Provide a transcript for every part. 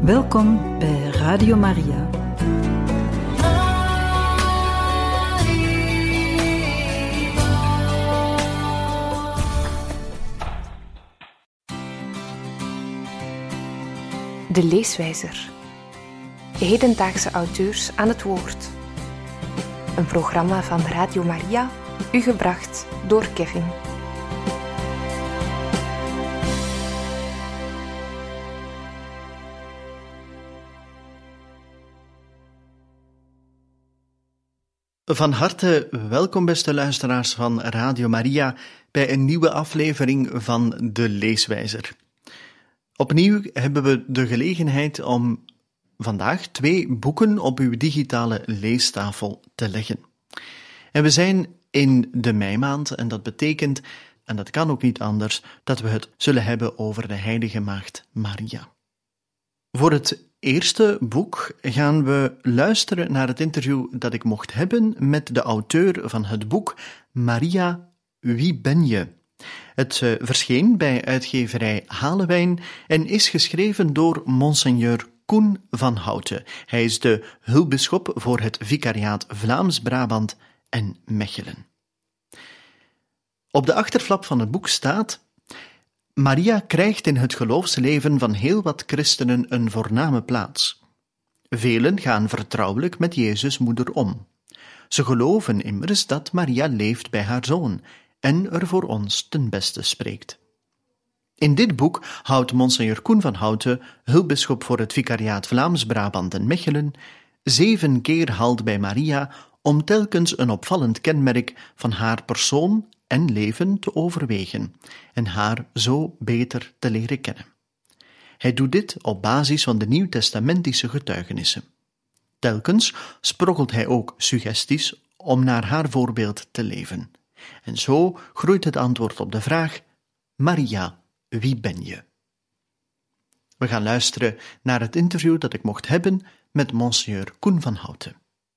Welkom bij Radio Maria. De leeswijzer. Hedendaagse auteurs aan het woord. Een programma van Radio Maria, u gebracht door Kevin. Van harte welkom, beste luisteraars van Radio Maria, bij een nieuwe aflevering van De Leeswijzer. Opnieuw hebben we de gelegenheid om vandaag 2 boeken op uw digitale leestafel te leggen. En we zijn in de meimaand en dat betekent, en dat kan ook niet anders, dat we het zullen hebben over de heilige maagd Maria. Voor het eerste boek gaan we luisteren naar het interview dat ik mocht hebben met de auteur van het boek Maria, wie ben je? Het verscheen bij uitgeverij Halewijn en is geschreven door Monseigneur Koen van Houte. Hij is de hulpbisschop voor het Vicariaat Vlaams-Brabant en Mechelen. Op de achterflap van het boek staat: Maria krijgt in het geloofsleven van heel wat christenen een voorname plaats. Velen gaan vertrouwelijk met Jezus' moeder om. Ze geloven immers dat Maria leeft bij haar zoon en er voor ons ten beste spreekt. In dit boek houdt Monseigneur Koen van Houte, hulpbisschop voor het Vicariaat Vlaams-Brabant en Mechelen, 7 keer halt bij Maria om telkens een opvallend kenmerk van haar persoon en leven te overwegen en haar zo beter te leren kennen. Hij doet dit op basis van de nieuwtestamentische getuigenissen. Telkens sprokkelt hij ook suggesties om naar haar voorbeeld te leven. En zo groeit het antwoord op de vraag: Maria, wie ben je? We gaan luisteren naar het interview dat ik mocht hebben met Monseigneur Koen van Houte.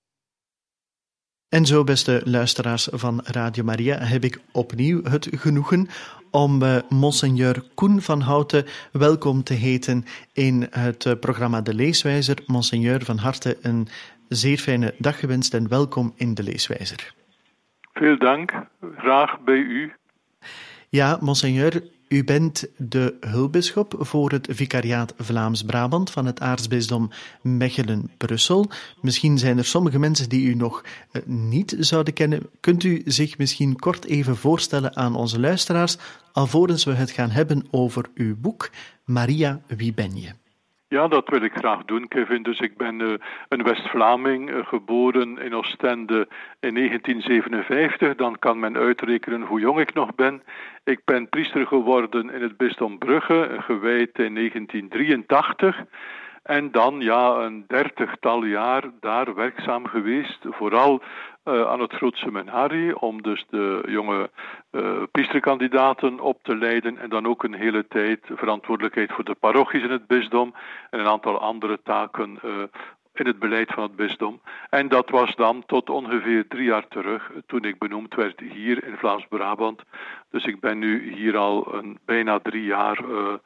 En zo, beste luisteraars van Radio Maria, heb ik opnieuw het genoegen om Monseigneur Koen van Houte welkom te heten in het programma De Leeswijzer. Monseigneur, van harte een zeer fijne dag gewenst en welkom in De Leeswijzer. Veel dank, graag bij u. Ja, Monseigneur, u bent de hulpbisschop voor het Vicariaat Vlaams-Brabant van het aartsbisdom Mechelen-Brussel. Misschien zijn er sommige mensen die u nog niet zouden kennen. Kunt u zich misschien kort even voorstellen aan onze luisteraars, alvorens we het gaan hebben over uw boek Maria, wie ben je? Ja, dat wil ik graag doen, Kevin. Dus ik ben een West-Vlaming, geboren in Oostende in 1957. Dan kan men uitrekenen hoe jong ik nog ben. Ik ben priester geworden in het bisdom Brugge, gewijd in 1983. En dan een 30-tal jaar daar werkzaam geweest, vooral aan het Groot Seminarie, om dus de jonge priesterkandidaten op te leiden en dan ook een hele tijd verantwoordelijkheid voor de parochies in het bisdom en een aantal andere taken in het beleid van het bisdom. En dat was dan tot ongeveer 3 jaar terug, toen ik benoemd werd hier in Vlaams-Brabant. Dus ik ben nu hier al bijna 3 jaar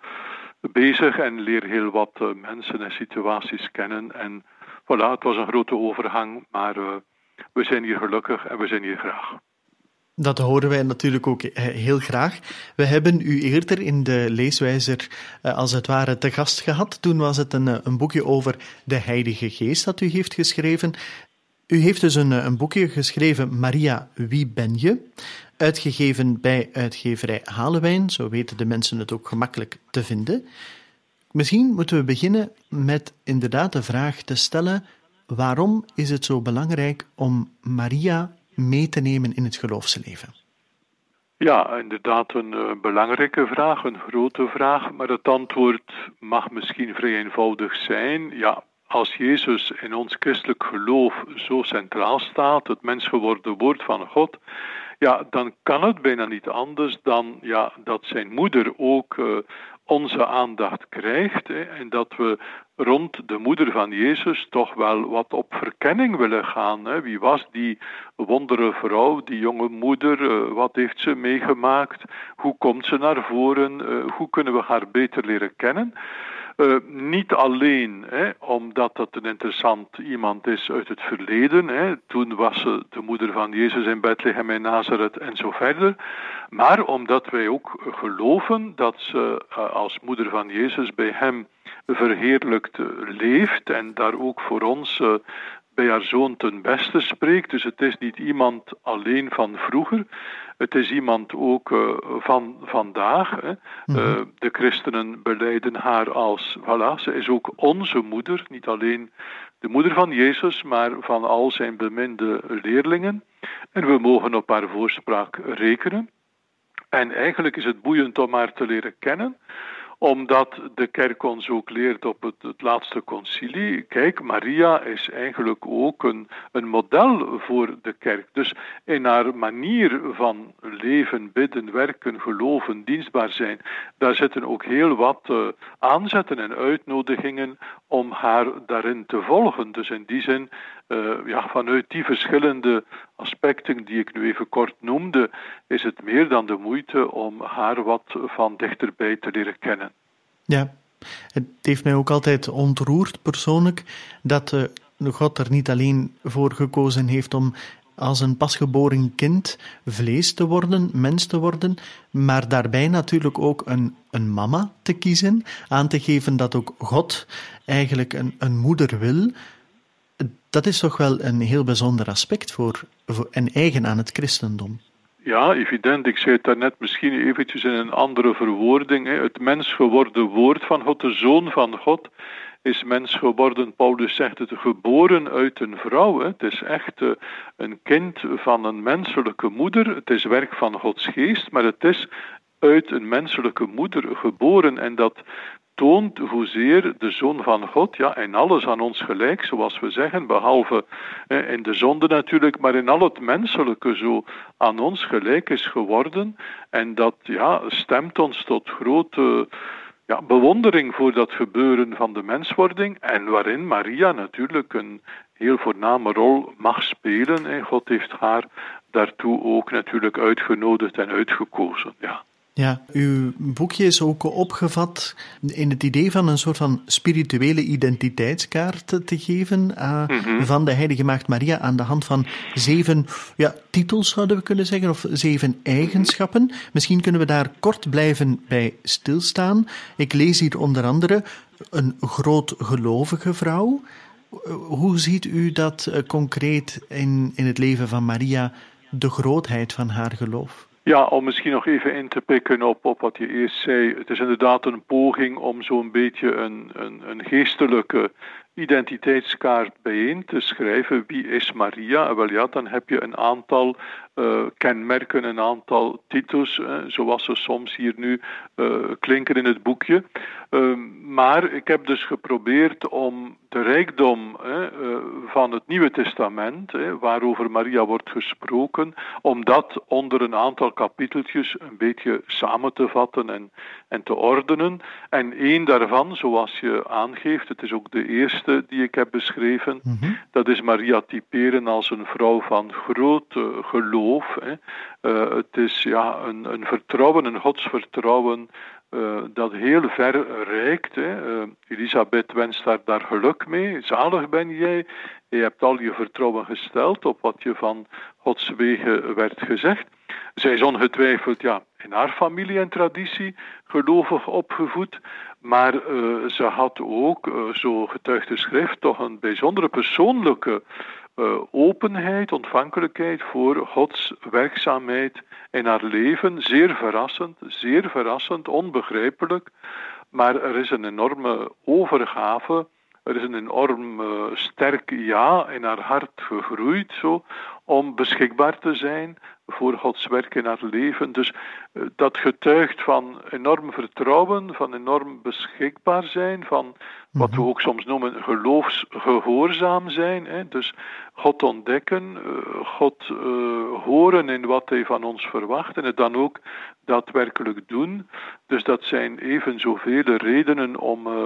bezig en leer heel wat mensen en situaties kennen. En voilà, het was een grote overgang, maar we zijn hier gelukkig en we zijn hier graag. Dat horen wij natuurlijk ook heel graag. We hebben u eerder in de leeswijzer als het ware te gast gehad. Toen was het een boekje over de Heilige Geest dat u heeft geschreven. U heeft dus een boekje geschreven, Maria, wie ben je? Uitgegeven bij uitgeverij Halewijn, zo weten de mensen het ook gemakkelijk te vinden. Misschien moeten we beginnen met inderdaad de vraag te stellen: waarom is het zo belangrijk om Maria mee te nemen in het geloofsleven? Ja, inderdaad een belangrijke vraag, een grote vraag, maar het antwoord mag misschien vrij eenvoudig zijn. Ja, als Jezus in ons christelijk geloof zo centraal staat, het mensgeworden woord van God, ja, dan kan het bijna niet anders dan dat zijn moeder ook onze aandacht krijgt en dat we rond de moeder van Jezus toch wel wat op verkenning willen gaan. Wie was die wondere vrouw, die jonge moeder? Wat heeft ze meegemaakt? Hoe komt ze naar voren? Hoe kunnen we haar beter leren kennen? Niet alleen omdat dat een interessant iemand is uit het verleden. Toen was ze de moeder van Jezus in Bethlehem en Nazareth en zo verder. Maar omdat wij ook geloven dat ze als moeder van Jezus bij hem verheerlijkt leeft en daar ook voor ons bij haar zoon ten beste spreekt. Dus het is niet iemand alleen van vroeger. Het is iemand ook van vandaag. De christenen belijden haar als, ze is ook onze moeder. Niet alleen de moeder van Jezus, maar van al zijn beminde leerlingen. En we mogen op haar voorspraak rekenen. En eigenlijk is het boeiend om haar te leren kennen, omdat de kerk ons ook leert op het laatste concilie. Kijk, Maria is eigenlijk ook een model voor de kerk. Dus in haar manier van leven, bidden, werken, geloven, dienstbaar zijn, daar zitten ook heel wat aanzetten en uitnodigingen om haar daarin te volgen. Dus in die zin, vanuit die verschillende aspecten die ik nu even kort noemde, is het meer dan de moeite om haar wat van dichterbij te leren kennen. Ja, het heeft mij ook altijd ontroerd persoonlijk dat God er niet alleen voor gekozen heeft om als een pasgeboren kind vlees te worden, mens te worden, maar daarbij natuurlijk ook een mama te kiezen, aan te geven dat ook God eigenlijk een moeder wil. Dat is toch wel een heel bijzonder aspect en eigen aan het christendom. Ja, evident. Ik zei het daarnet misschien eventjes in een andere verwoording. Het mens geworden woord van God, de zoon van God, is mens geworden. Paulus zegt het, geboren uit een vrouw. Het is echt een kind van een menselijke moeder. Het is werk van Gods geest, maar het is uit een menselijke moeder geboren. En dat toont hoezeer de Zoon van God, in alles aan ons gelijk, zoals we zeggen, behalve in de zonde natuurlijk, maar in al het menselijke zo aan ons gelijk is geworden. En dat stemt ons tot grote bewondering voor dat gebeuren van de menswording, en waarin Maria natuurlijk een heel voorname rol mag spelen. God heeft haar daartoe ook natuurlijk uitgenodigd en uitgekozen, Ja, uw boekje is ook opgevat in het idee van een soort van spirituele identiteitskaart te geven van de heilige maagd Maria aan de hand van 7 titels, zouden we kunnen zeggen, of 7 eigenschappen. Misschien kunnen we daar kort blijven bij stilstaan. Ik lees hier onder andere een grootgelovige vrouw. Hoe ziet u dat concreet in het leven van Maria, de grootheid van haar geloof? Ja, om misschien nog even in te pikken op wat je eerst zei. Het is inderdaad een poging om zo'n beetje een geestelijke identiteitskaart bijeen te schrijven. Wie is Maria? Wel dan heb je een aantal kenmerken, een aantal titels, zoals ze soms hier nu klinken in het boekje. Maar ik heb dus geprobeerd om de rijkdom van het Nieuwe Testament, waarover Maria wordt gesproken, om dat onder een aantal kapiteltjes een beetje samen te vatten en te ordenen. En één daarvan, zoals je aangeeft, het is ook de eerste die ik heb beschreven, dat is Maria typeren als een vrouw van groot geloof. Het is een vertrouwen, een godsvertrouwen, dat heel ver reikt. Elisabeth wenst daar geluk mee. Zalig ben jij. Je hebt al je vertrouwen gesteld op wat je van Gods wegen werd gezegd. Zij is ongetwijfeld in haar familie en traditie gelovig opgevoed. Maar ze had ook, zo getuigt de schrift, toch een bijzondere persoonlijke openheid, ontvankelijkheid voor Gods werkzaamheid in haar leven. Zeer verrassend, onbegrijpelijk. Maar er is een enorme overgave, er is een enorm sterk in haar hart gegroeid, zo, om beschikbaar te zijn voor Gods werk in haar leven. Dus dat getuigt van enorm vertrouwen, van enorm beschikbaar zijn, van wat we ook soms noemen geloofsgehoorzaam zijn. Dus God ontdekken, God horen in wat Hij van ons verwacht en het dan ook daadwerkelijk doen. Dus dat zijn even zoveel redenen om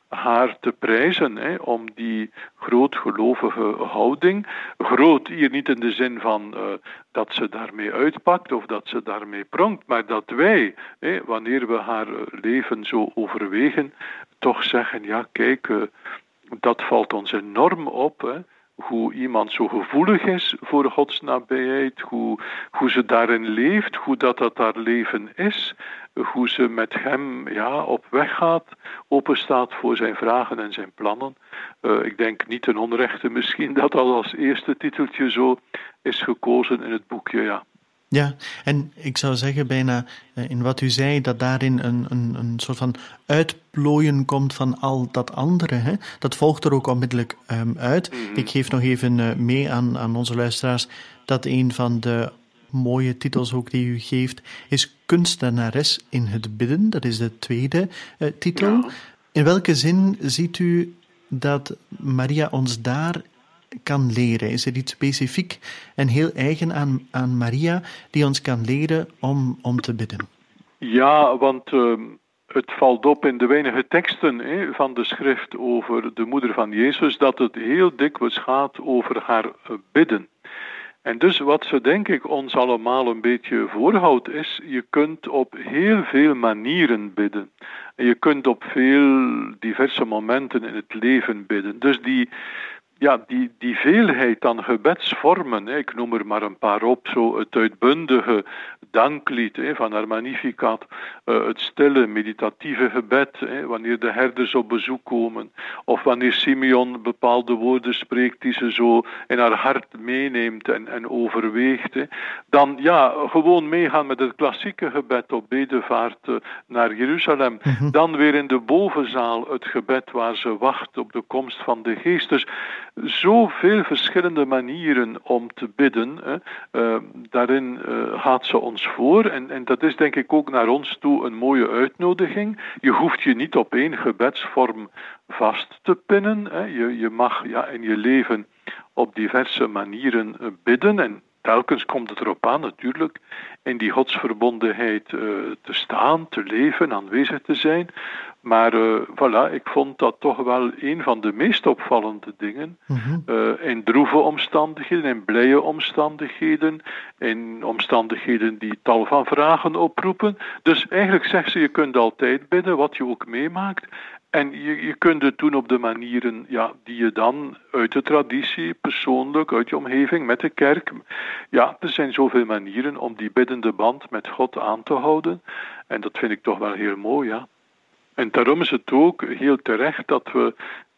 haar te prijzen, om die grootgelovige houding. Groot hier niet in de zin van dat ze daarmee uitpakt of dat ze daarmee pronkt, maar dat wij, wanneer we haar leven zo overwegen, toch zeggen, ja kijk, dat valt ons enorm op, hoe iemand zo gevoelig is voor Gods nabijheid, hoe ze daarin leeft, hoe dat haar leven is, hoe ze met hem op weg gaat, open staat voor zijn vragen en zijn plannen. Ik denk niet ten onrechte misschien dat al als eerste titeltje zo is gekozen in het boekje, ja. Ja, en ik zou zeggen bijna in wat u zei, dat daarin een soort van uitplooien komt van al dat andere. Hè? Dat volgt er ook onmiddellijk uit. Mm-hmm. Ik geef nog even mee aan onze luisteraars dat een van de mooie titels ook die u geeft is Kunstenares in het bidden. Dat is de tweede titel. Ja. In welke zin ziet u dat Maria ons daar kan leren? Is er iets specifiek en heel eigen aan Maria die ons kan leren om te bidden? Ja, want het valt op in de weinige teksten van de schrift over de moeder van Jezus dat het heel dikwijls gaat over haar bidden. En dus wat ze denk ik ons allemaal een beetje voorhoudt is, je kunt op heel veel manieren bidden. En je kunt op veel diverse momenten in het leven bidden. Dus die veelheid aan gebedsvormen, ik noem er maar een paar op, zo het uitbundige danklied van haar Magnificat, het stille, meditatieve gebed, wanneer de herders op bezoek komen, of wanneer Simeon bepaalde woorden spreekt die ze zo in haar hart meeneemt en overweegt. Dan gewoon meegaan met het klassieke gebed op bedevaart naar Jeruzalem. Mm-hmm. Dan weer in de bovenzaal het gebed waar ze wacht op de komst van de Geest. Dus zoveel verschillende manieren om te bidden, daarin gaat ze ons voor en dat is denk ik ook naar ons toe een mooie uitnodiging. Je hoeft je niet op één gebedsvorm vast te pinnen. Je mag in je leven op diverse manieren bidden en telkens komt het erop aan natuurlijk in die godsverbondenheid te staan, te leven, aanwezig te zijn. Maar ik vond dat toch wel een van de meest opvallende dingen. Mm-hmm. In droeve omstandigheden, in blije omstandigheden, in omstandigheden die tal van vragen oproepen. Dus eigenlijk zegt ze, je kunt altijd bidden, wat je ook meemaakt. En je kunt het doen op de manieren die je dan uit de traditie, persoonlijk, uit je omgeving, met de kerk. Ja, er zijn zoveel manieren om die biddende band met God aan te houden. En dat vind ik toch wel heel mooi, ja. En daarom is het ook heel terecht dat we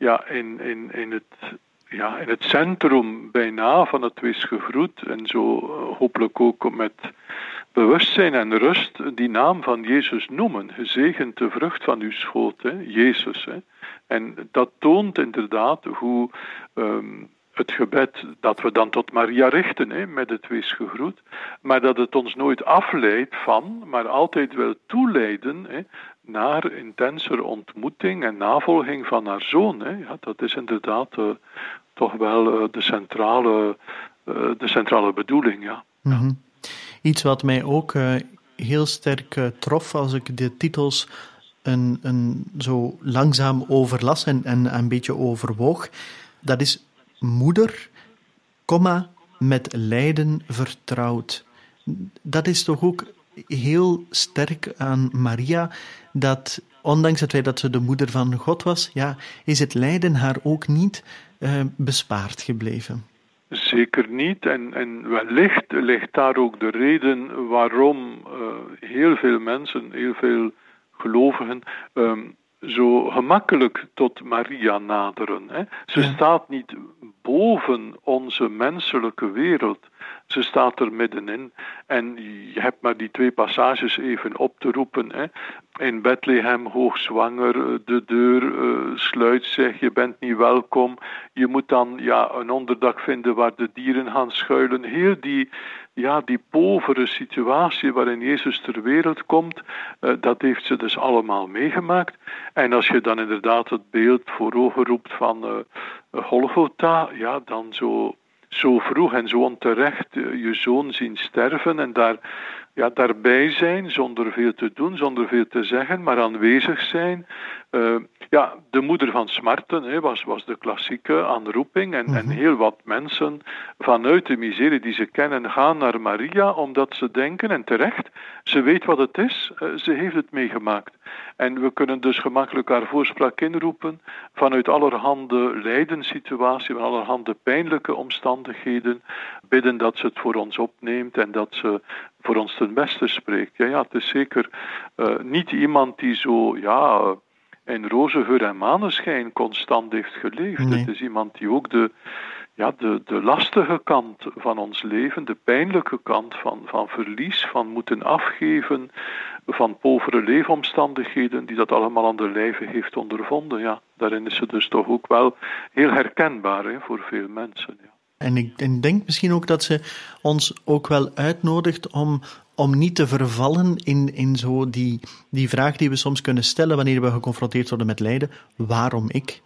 in het centrum bijna van het weesgegroet en zo hopelijk ook met bewustzijn en rust die naam van Jezus noemen. Gezegend de vrucht van uw schoot, Jezus. En dat toont inderdaad hoe het gebed dat we dan tot Maria richten met het weesgegroet, maar dat het ons nooit afleidt van, maar altijd wil toeleiden naar intenser ontmoeting en navolging van haar zoon. Ja, dat is inderdaad toch wel de centrale bedoeling. Ja. Mm-hmm. Iets wat mij ook heel sterk trof als ik de titels zo langzaam overlas en een beetje overwoog, dat is moeder, met lijden vertrouwd. Dat is toch ook heel sterk aan Maria, dat ondanks het feit dat ze de moeder van God was, is het lijden haar ook niet bespaard gebleven. Zeker niet. En wellicht ligt daar ook de reden waarom heel veel mensen, heel veel gelovigen, zo gemakkelijk tot Maria naderen. Ze staat niet boven onze menselijke wereld. Ze staat er middenin. En je hebt maar die 2 passages even op te roepen. In Bethlehem, hoogzwanger, de deur sluit zich, je bent niet welkom. Je moet dan een onderdak vinden waar de dieren gaan schuilen. Heel die povere situatie waarin Jezus ter wereld komt, dat heeft ze dus allemaal meegemaakt. En als je dan inderdaad het beeld voor ogen roept van Golgotha, dan zo zo vroeg en zo onterecht je zoon zien sterven en daarbij zijn, zonder veel te doen, zonder veel te zeggen, maar aanwezig zijn. De moeder van smarten was de klassieke aanroeping. En heel wat mensen vanuit de miserie die ze kennen gaan naar Maria, omdat ze denken, en terecht, ze weet wat het is, ze heeft het meegemaakt. En we kunnen dus gemakkelijk haar voorspraak inroepen vanuit allerhande lijdenssituaties, van allerhande pijnlijke omstandigheden, bidden dat ze het voor ons opneemt en dat ze voor ons ten beste spreekt. Ja, het is zeker niet iemand die zo, in roze geur en maneschijn constant heeft geleefd. Nee. Het is iemand die ook de lastige kant van ons leven, de pijnlijke kant van verlies, van moeten afgeven, van povere leefomstandigheden, die dat allemaal aan de lijve heeft ondervonden. Ja, daarin is ze dus toch ook wel heel herkenbaar voor veel mensen. Ja. En ik denk misschien ook dat ze ons ook wel uitnodigt om niet te vervallen in zo die vraag die we soms kunnen stellen wanneer we geconfronteerd worden met lijden. Waarom ik?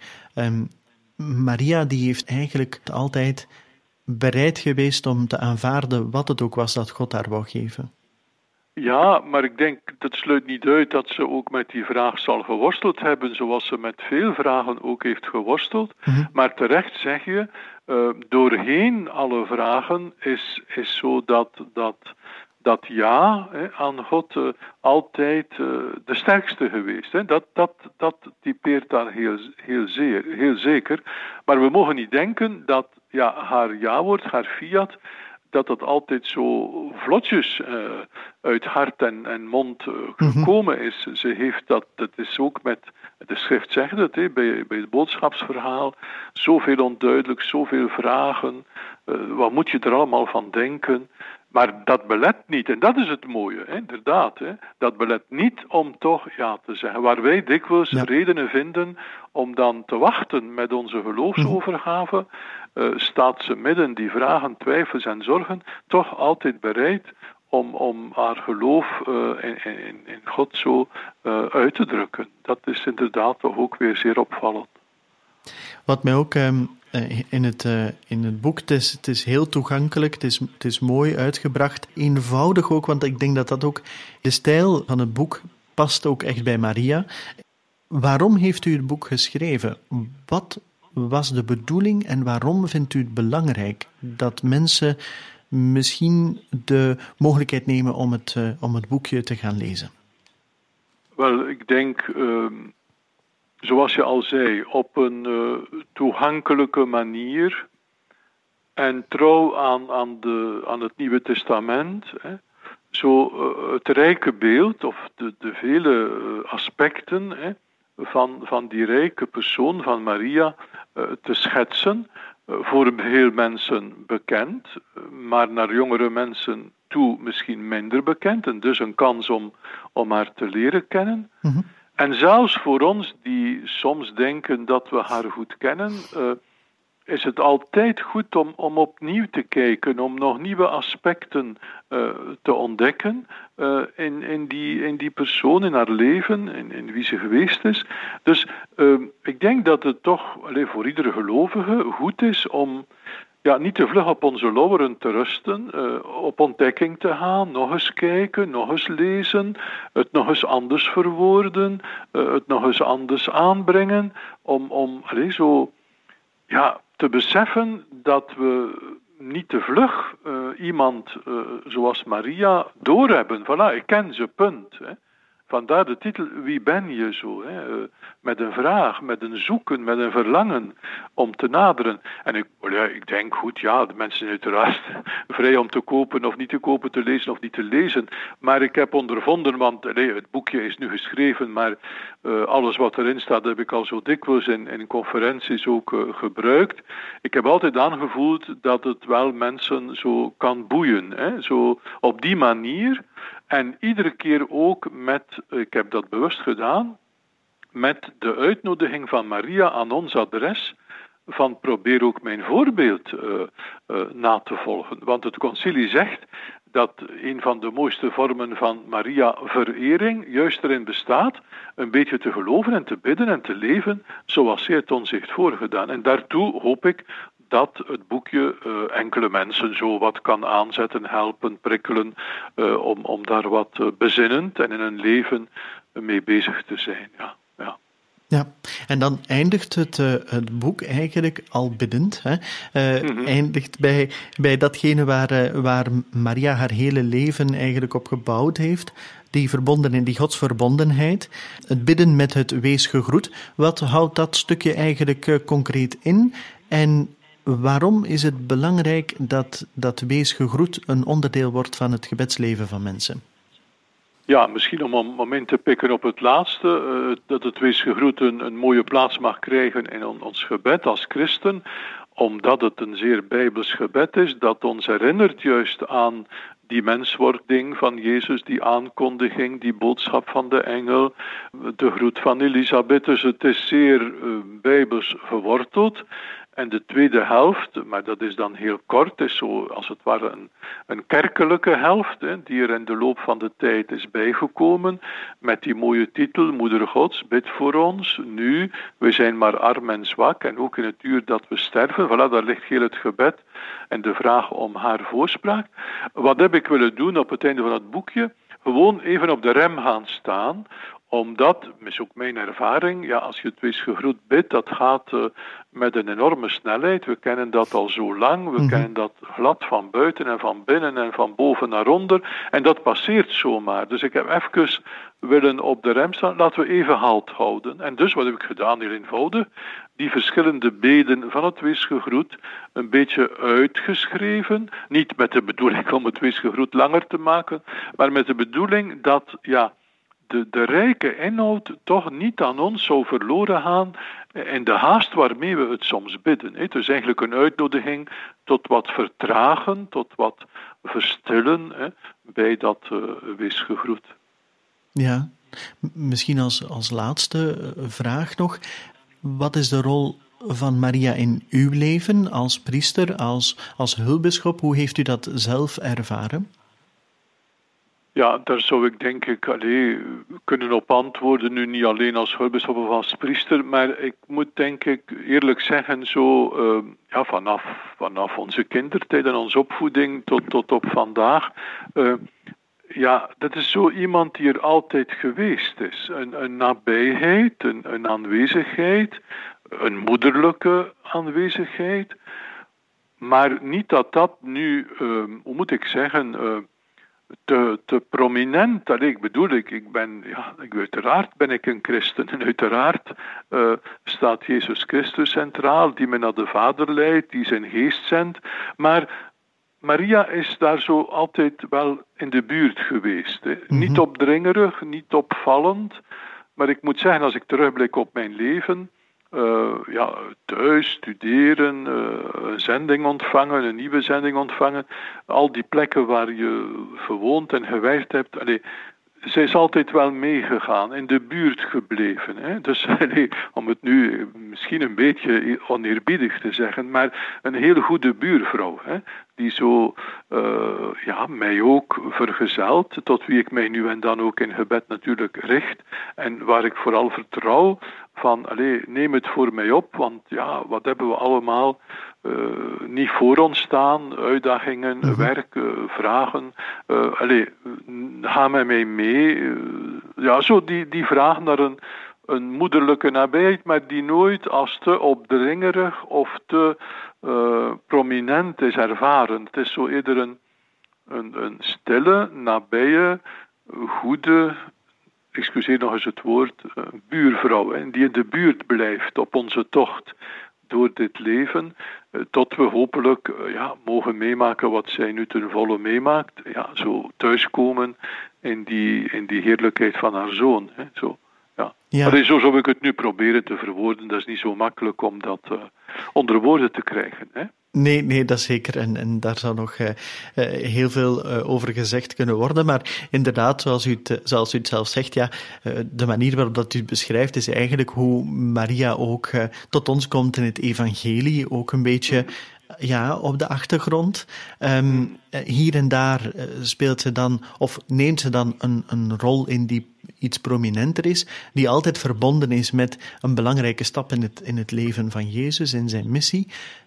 Maria die heeft eigenlijk altijd bereid geweest om te aanvaarden wat het ook was dat God haar wou geven. Ja, maar ik denk, dat sluit niet uit dat ze ook met die vraag zal geworsteld hebben, zoals ze met veel vragen ook heeft geworsteld. Mm-hmm. Maar terecht zeg je, doorheen alle vragen is zo dat ja aan God altijd de sterkste geweest. Hè. Dat typeert daar heel zeker. Maar we mogen niet denken dat haar ja-woord, haar fiat, dat altijd zo vlotjes uit hart en mond gekomen is. Ze heeft dat is ook met, de schrift zegt het, bij het boodschapsverhaal, zoveel onduidelijk, zoveel vragen, wat moet je er allemaal van denken? Maar dat belet niet, en dat is het mooie, inderdaad. Dat belet niet om toch ja te zeggen, waar wij dikwijls redenen vinden om dan te wachten met onze geloofsovergave, staat ze midden die vragen, twijfels en zorgen toch altijd bereid om haar geloof in God zo uit te drukken. Dat is inderdaad toch ook weer zeer opvallend. Wat mij ook in het boek, het is heel toegankelijk, het is mooi uitgebracht, eenvoudig ook, want ik denk dat ook, de stijl van het boek past ook echt bij Maria. Waarom heeft u het boek geschreven? Wat was de bedoeling en waarom vindt u het belangrijk dat mensen misschien de mogelijkheid nemen om het boekje te gaan lezen? Wel, ik denk, zoals je al zei, op een toegankelijke manier en trouw aan het Nieuwe Testament, zo het rijke beeld of de vele aspecten van die rijke persoon van Maria te schetsen, voor veel mensen bekend, maar naar jongere mensen toe misschien minder bekend, en dus een kans om haar te leren kennen. Mm-hmm. En zelfs voor ons die soms denken dat we haar goed kennen, is het altijd goed om opnieuw te kijken, om nog nieuwe aspecten te ontdekken in die persoon, in haar leven, in wie ze geweest is. Dus ik denk dat het toch voor iedere gelovige goed is om niet te vlug op onze lauweren te rusten, op ontdekking te gaan, nog eens kijken, nog eens lezen, het nog eens anders verwoorden, het nog eens anders aanbrengen, om zo te beseffen dat we niet te vlug iemand zoals Maria doorhebben. Voilà, ik ken ze, punt. Vandaar de titel, wie ben je zo? Met een vraag, met een zoeken, met een verlangen om te naderen. En ik denk, goed, de mensen zijn uiteraard vrij om te kopen of niet te kopen, te lezen of niet te lezen. Maar ik heb ondervonden, want het boekje is nu geschreven, maar alles wat erin staat heb ik al zo dikwijls in conferenties ook gebruikt. Ik heb altijd aangevoeld dat het wel mensen zo kan boeien. Zo op die manier. En iedere keer ook ik heb dat bewust gedaan, met de uitnodiging van Maria aan ons adres, van probeer ook mijn voorbeeld na te volgen. Want het concilie zegt dat een van de mooiste vormen van Maria-verering juist erin bestaat een beetje te geloven en te bidden en te leven zoals zij het ons heeft voorgedaan. En daartoe hoop ik dat het boekje enkele mensen zo wat kan aanzetten, helpen, prikkelen, om daar wat bezinnend en in hun leven mee bezig te zijn. Ja. Ja, en dan eindigt het boek eigenlijk al biddend. Eindigt bij datgene waar Maria haar hele leven eigenlijk op gebouwd heeft. Die verbonden in die godsverbondenheid. Het bidden met het wees gegroet. Wat houdt dat stukje eigenlijk concreet in? En waarom is het belangrijk dat wees gegroet een onderdeel wordt van het gebedsleven van mensen? Ja, misschien om een moment te pikken op het laatste, dat het wees gegroet een mooie plaats mag krijgen in ons gebed als christen, omdat het een zeer bijbels gebed is, dat ons herinnert juist aan die menswording van Jezus, die aankondiging, die boodschap van de engel, de groet van Elisabeth. Dus het is zeer bijbels geworteld. En de tweede helft, maar dat is dan heel kort, is zo als het ware een kerkelijke helft, die er in de loop van de tijd is bijgekomen, met die mooie titel, Moeder Gods, bid voor ons, nu, we zijn maar arm en zwak, en ook in het uur dat we sterven. Voilà, daar ligt heel het gebed en de vraag om haar voorspraak. Wat heb ik willen doen op het einde van het boekje? Gewoon even op de rem gaan staan, omdat, is ook mijn ervaring, als je het wees gegroet bidt, dat gaat met een enorme snelheid. We kennen dat al zo lang, we kennen dat glad van buiten en van binnen en van boven naar onder. En dat passeert zomaar. Dus ik heb even willen op de rem staan, laten we even halt houden. En dus, wat heb ik gedaan? Heel eenvoudig. Die verschillende beden van het wees gegroet een beetje uitgeschreven. Niet met de bedoeling om het wees gegroet langer te maken, maar met de bedoeling dat, de rijke inhoud toch niet aan ons zou verloren gaan in de haast waarmee we het soms bidden. Het is eigenlijk een uitnodiging tot wat vertragen, tot wat verstillen bij dat wees gegroet. Ja, misschien als laatste vraag nog. Wat is de rol van Maria in uw leven als priester, als hulpbisschop? Hoe heeft u dat zelf ervaren? Ja, daar zou ik denk ik kunnen op antwoorden, nu niet alleen als hulpbisschop of als priester, maar ik moet denk ik eerlijk zeggen, vanaf onze kindertijd en onze opvoeding tot op vandaag, dat is zo iemand die er altijd geweest is. Een nabijheid, een aanwezigheid, een moederlijke aanwezigheid, maar niet dat nu, hoe moet ik zeggen, te prominent. Uiteraard ben ik een christen en uiteraard staat Jezus Christus centraal, die me naar de Vader leidt, die zijn geest zendt, maar Maria is daar zo altijd wel in de buurt geweest. Niet opdringerig, niet opvallend, maar ik moet zeggen, als ik terugblik op mijn leven, thuis, studeren, een zending ontvangen, een nieuwe zending ontvangen, al die plekken waar je gewoond en gewerkt hebt, zij is altijd wel meegegaan, in de buurt gebleven. Dus om het nu misschien een beetje oneerbiedig te zeggen, maar een heel goede buurvrouw, die zo mij ook vergezelt, tot wie ik mij nu en dan ook in gebed natuurlijk richt, en waar ik vooral vertrouw van, neem het voor mij op, want wat hebben we allemaal niet voor ons staan, uitdagingen, werk, vragen, ga met mij mee. Zo die vraag naar een moederlijke nabijheid, maar die nooit als te opdringerig of te prominent is ervaren. Het is zo eerder een stille, nabije, goede, excuseer nog eens het woord, buurvrouw, die in de buurt blijft op onze tocht door dit leven, tot we hopelijk mogen meemaken wat zij nu ten volle meemaakt, zo thuiskomen in die heerlijkheid van haar zoon. Zo. Ja. Maar zo zou ik het nu proberen te verwoorden. Dat is niet zo makkelijk om dat onder woorden te krijgen. Nee, dat zeker. En daar zou nog heel veel over gezegd kunnen worden. Maar inderdaad, zoals u het zelf zegt, de manier waarop dat u het beschrijft, is eigenlijk hoe Maria ook tot ons komt in het evangelie. Ook een beetje op de achtergrond. Hier en daar speelt ze dan, of neemt ze dan een rol in die iets prominenter is, die altijd verbonden is met een belangrijke stap in het leven van Jezus, in zijn missie.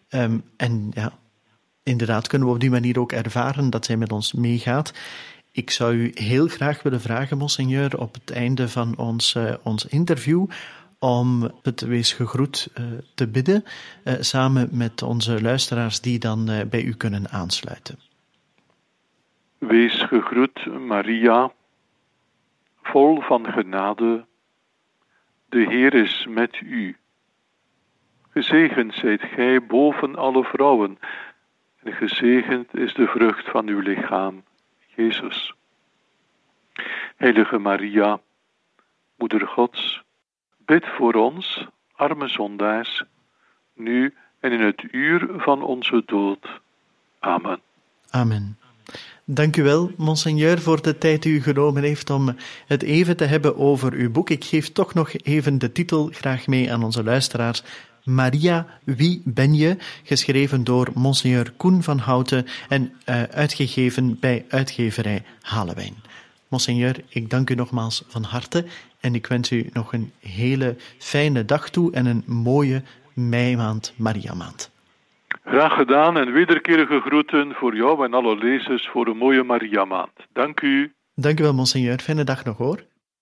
En ja, inderdaad kunnen we op die manier ook ervaren dat zij met ons meegaat. Ik zou u heel graag willen vragen, monseigneur, op het einde van ons interview, om het Wees gegroet te bidden, samen met onze luisteraars die dan bij u kunnen aansluiten. Wees gegroet, Maria, vol van genade. De Heer is met u. Gezegend zijt gij boven alle vrouwen, en gezegend is de vrucht van uw lichaam, Jezus. Heilige Maria, Moeder Gods, bid voor ons, arme zondaars, nu en in het uur van onze dood. Amen. Amen. Dank u wel, monseigneur, voor de tijd die u genomen heeft om het even te hebben over uw boek. Ik geef toch nog even de titel graag mee aan onze luisteraars. Maria, wie ben je? Geschreven door monseigneur Koen van Houten en uitgegeven bij uitgeverij Halewijn. Monseigneur, ik dank u nogmaals van harte en ik wens u nog een hele fijne dag toe en een mooie meimaand, Mariamaand. Graag gedaan en wederkerige groeten voor jou en alle lezers voor een mooie Mariamaand. Dank u. Dank u wel, monseigneur. Fijne dag nog, hoor.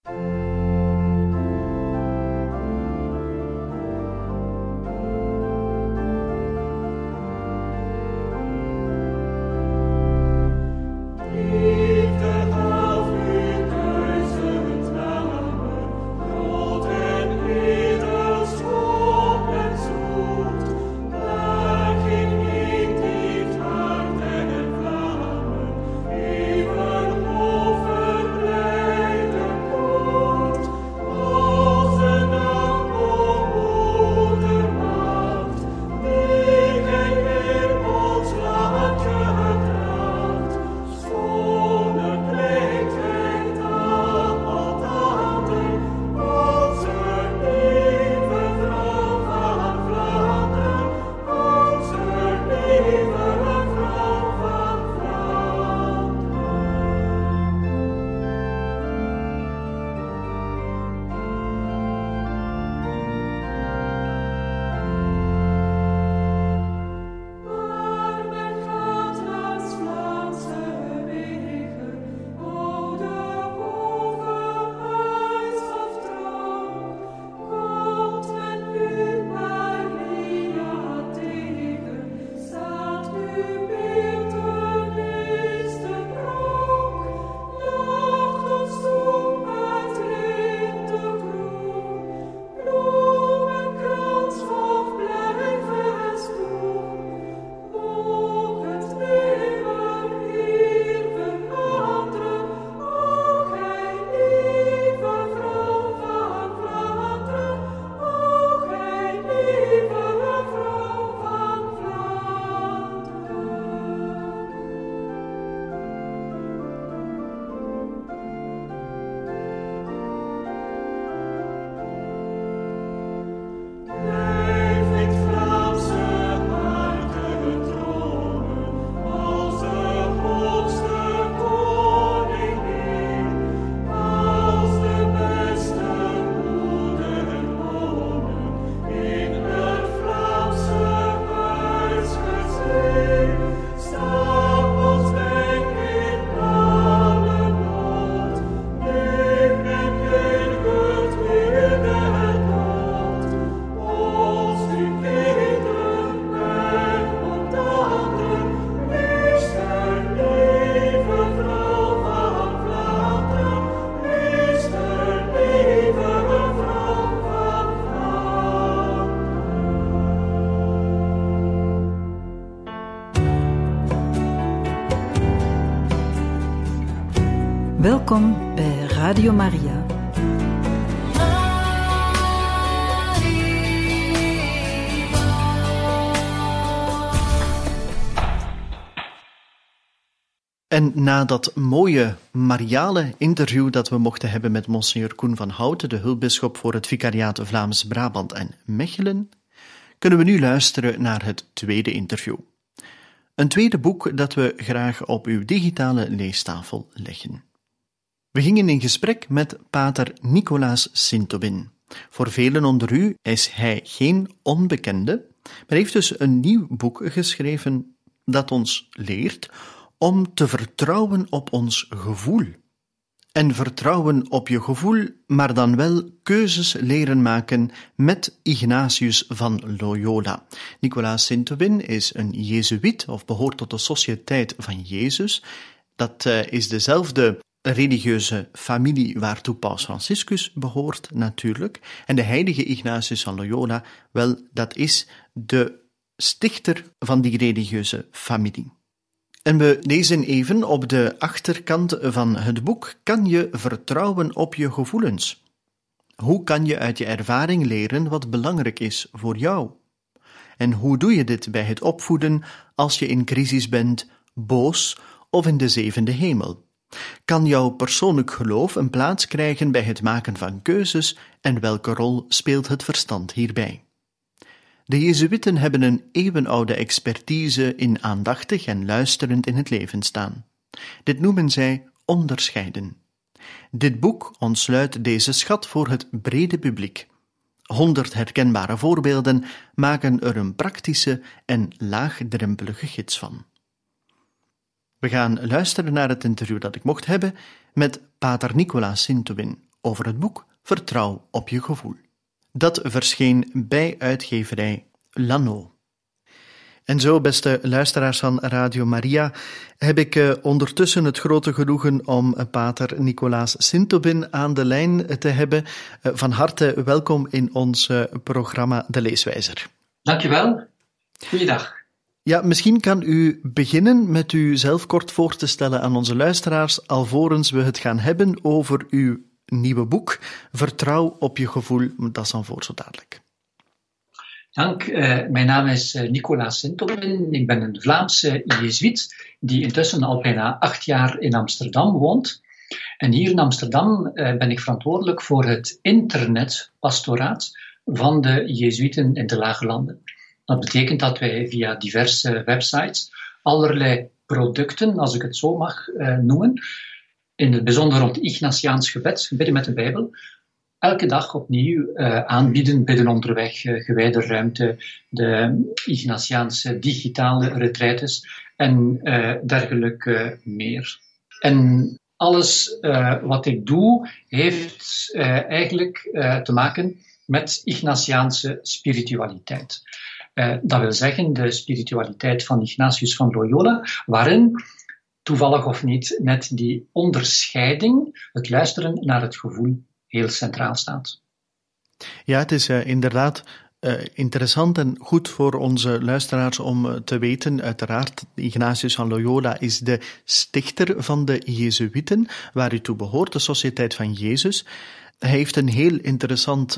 Welkom bij Radio Maria. En na dat mooie mariale interview dat we mochten hebben met monseigneur Koen van Houten, de hulpbisschop voor het Vicariaat Vlaams-Brabant en Mechelen, kunnen we nu luisteren naar het tweede interview. Een tweede boek dat we graag op uw digitale leestafel leggen. We gingen in gesprek met pater Nicolaas Sintobin. Voor velen onder u is hij geen onbekende. Maar hij heeft dus een nieuw boek geschreven dat ons leert om te vertrouwen op ons gevoel. En vertrouwen op je gevoel, maar dan wel keuzes leren maken met Ignatius van Loyola. Nicolaas Sint-Ouen is een Jezuïet of behoort tot de Sociëteit van Jezus. Dat is dezelfde religieuze familie waartoe Paus Franciscus behoort, natuurlijk. En de heilige Ignatius van Loyola, wel, dat is de stichter van die religieuze familie. En we lezen even op de achterkant van het boek: kan je vertrouwen op je gevoelens? Hoe kan je uit je ervaring leren wat belangrijk is voor jou? En hoe doe je dit bij het opvoeden als je in crisis bent, boos of in de zevende hemel? Kan jouw persoonlijk geloof een plaats krijgen bij het maken van keuzes en welke rol speelt het verstand hierbij? De Jezuïeten hebben een eeuwenoude expertise in aandachtig en luisterend in het leven staan. Dit noemen zij onderscheiden. Dit boek ontsluit deze schat voor het brede publiek. 100 herkenbare voorbeelden maken er een praktische en laagdrempelige gids van. We gaan luisteren naar het interview dat ik mocht hebben met pater Nicolaas Sint-Ouen over het boek Vertrouw op je gevoel. Dat verscheen bij uitgeverij Lano. En zo, beste luisteraars van Radio Maria, heb ik ondertussen het grote genoegen om pater Nicolaas Sint-Ouen aan de lijn te hebben. Van harte welkom in ons programma De Leeswijzer. Dank u wel. Goeiedag. Ja, misschien kan u beginnen met u zelf kort voor te stellen aan onze luisteraars, alvorens we het gaan hebben over uw nieuwe boek, Vertrouw op je gevoel. Dat is dan voor zo dadelijk. Dank. Mijn naam is Nicolaas Sint-Ouen. Ik ben een Vlaamse Jezuïet die intussen al bijna 8 jaar in Amsterdam woont. En hier in Amsterdam ben ik verantwoordelijk voor het internetpastoraat van de Jezuïeten in de Lage Landen. Dat betekent dat wij via diverse websites allerlei producten, als ik het zo mag noemen, in het bijzonder rond Ignatiaans gebed, bidden met de Bijbel, elke dag opnieuw aanbieden, bidden onderweg, gewijde ruimte, de Ignatiaanse digitale retraites en dergelijke meer. En alles wat ik doe, heeft eigenlijk te maken met Ignatiaanse spiritualiteit. Dat wil zeggen de spiritualiteit van Ignatius van Loyola, waarin, toevallig of niet, net die onderscheiding, het luisteren naar het gevoel, heel centraal staat. Ja, het is inderdaad interessant en goed voor onze luisteraars om te weten. Uiteraard, Ignatius van Loyola is de stichter van de Jezuïeten, waar u toe behoort, de Sociëteit van Jezus. Hij heeft een heel interessant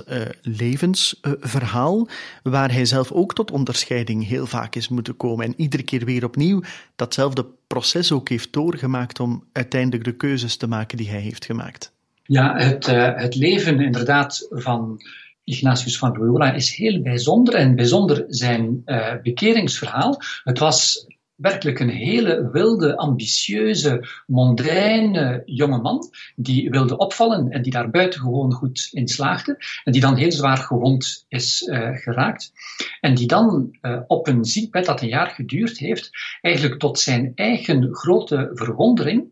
levensverhaal, waar hij zelf ook tot onderscheiding heel vaak is moeten komen en iedere keer weer opnieuw datzelfde proces ook heeft doorgemaakt om uiteindelijk de keuzes te maken die hij heeft gemaakt. Ja, het leven inderdaad van Ignatius van Loyola is heel bijzonder en bijzonder zijn bekeringsverhaal. Het was werkelijk een hele wilde, ambitieuze, mondaine jongeman die wilde opvallen en die daar buitengewoon goed in slaagde en die dan heel zwaar gewond is geraakt en die dan op een ziekbed dat 1 jaar geduurd heeft, eigenlijk tot zijn eigen grote verwondering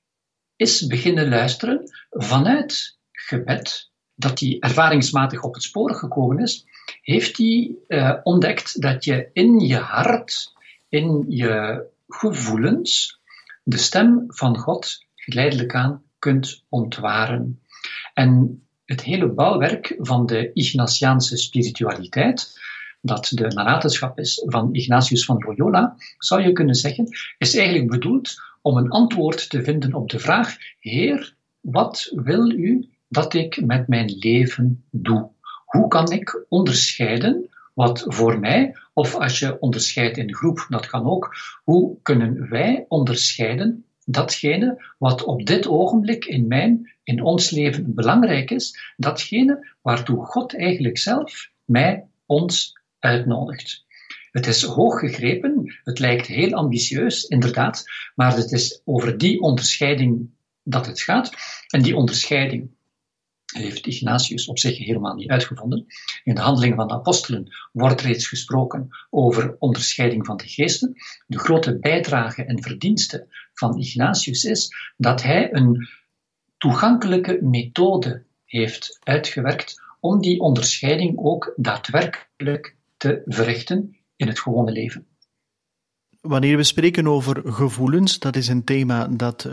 is beginnen luisteren vanuit gebed, dat hij ervaringsmatig op het spoor gekomen is, heeft hij ontdekt dat je in je hart, in je gevoelens, de stem van God geleidelijk aan kunt ontwaren. En het hele bouwwerk van de Ignatiaanse spiritualiteit, dat de nalatenschap is van Ignatius van Loyola, zou je kunnen zeggen, is eigenlijk bedoeld om een antwoord te vinden op de vraag: Heer, wat wil u dat ik met mijn leven doe? Hoe kan ik onderscheiden wat voor mij, of als je onderscheidt in de groep, dat kan ook, hoe kunnen wij onderscheiden datgene wat op dit ogenblik in ons leven belangrijk is, datgene waartoe God eigenlijk zelf ons uitnodigt. Het is hoog gegrepen, het lijkt heel ambitieus, inderdaad, maar het is over die onderscheiding dat het gaat. En die onderscheiding heeft Ignatius op zich helemaal niet uitgevonden. In de Handelingen van de Apostelen wordt reeds gesproken over onderscheiding van de geesten. De grote bijdrage en verdienste van Ignatius is dat hij een toegankelijke methode heeft uitgewerkt om die onderscheiding ook daadwerkelijk te verrichten in het gewone leven. Wanneer we spreken over gevoelens, dat is een thema dat,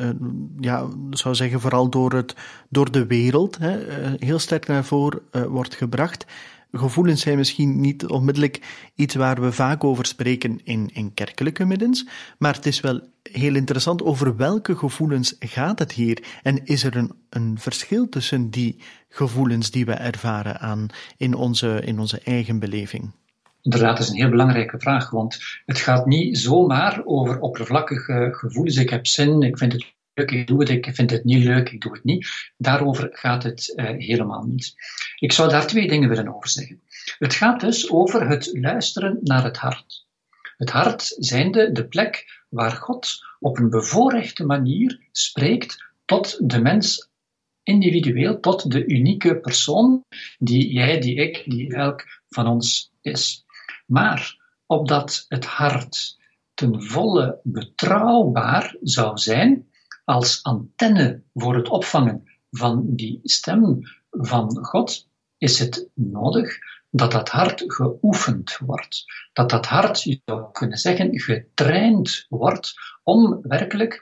zou zeggen, vooral door de wereld heel sterk naar voren wordt gebracht. Gevoelens zijn misschien niet onmiddellijk iets waar we vaak over spreken in kerkelijke middens, maar het is wel heel interessant over welke gevoelens gaat het hier en is er een verschil tussen die gevoelens die we ervaren in onze eigen beleving? Inderdaad, dat is een heel belangrijke vraag, want het gaat niet zomaar over oppervlakkige gevoelens. Ik heb zin, ik vind het leuk, ik doe het, ik vind het niet leuk, ik doe het niet. Daarover gaat het helemaal niet. Ik zou daar 2 dingen willen over zeggen. Het gaat dus over het luisteren naar het hart. Het hart zijnde de plek waar God op een bevoorrechte manier spreekt tot de mens individueel, tot de unieke persoon die jij, die ik, die elk van ons is. Maar opdat het hart ten volle betrouwbaar zou zijn als antenne voor het opvangen van die stem van God, is het nodig dat dat hart geoefend wordt. Dat dat hart, je zou kunnen zeggen, getraind wordt om werkelijk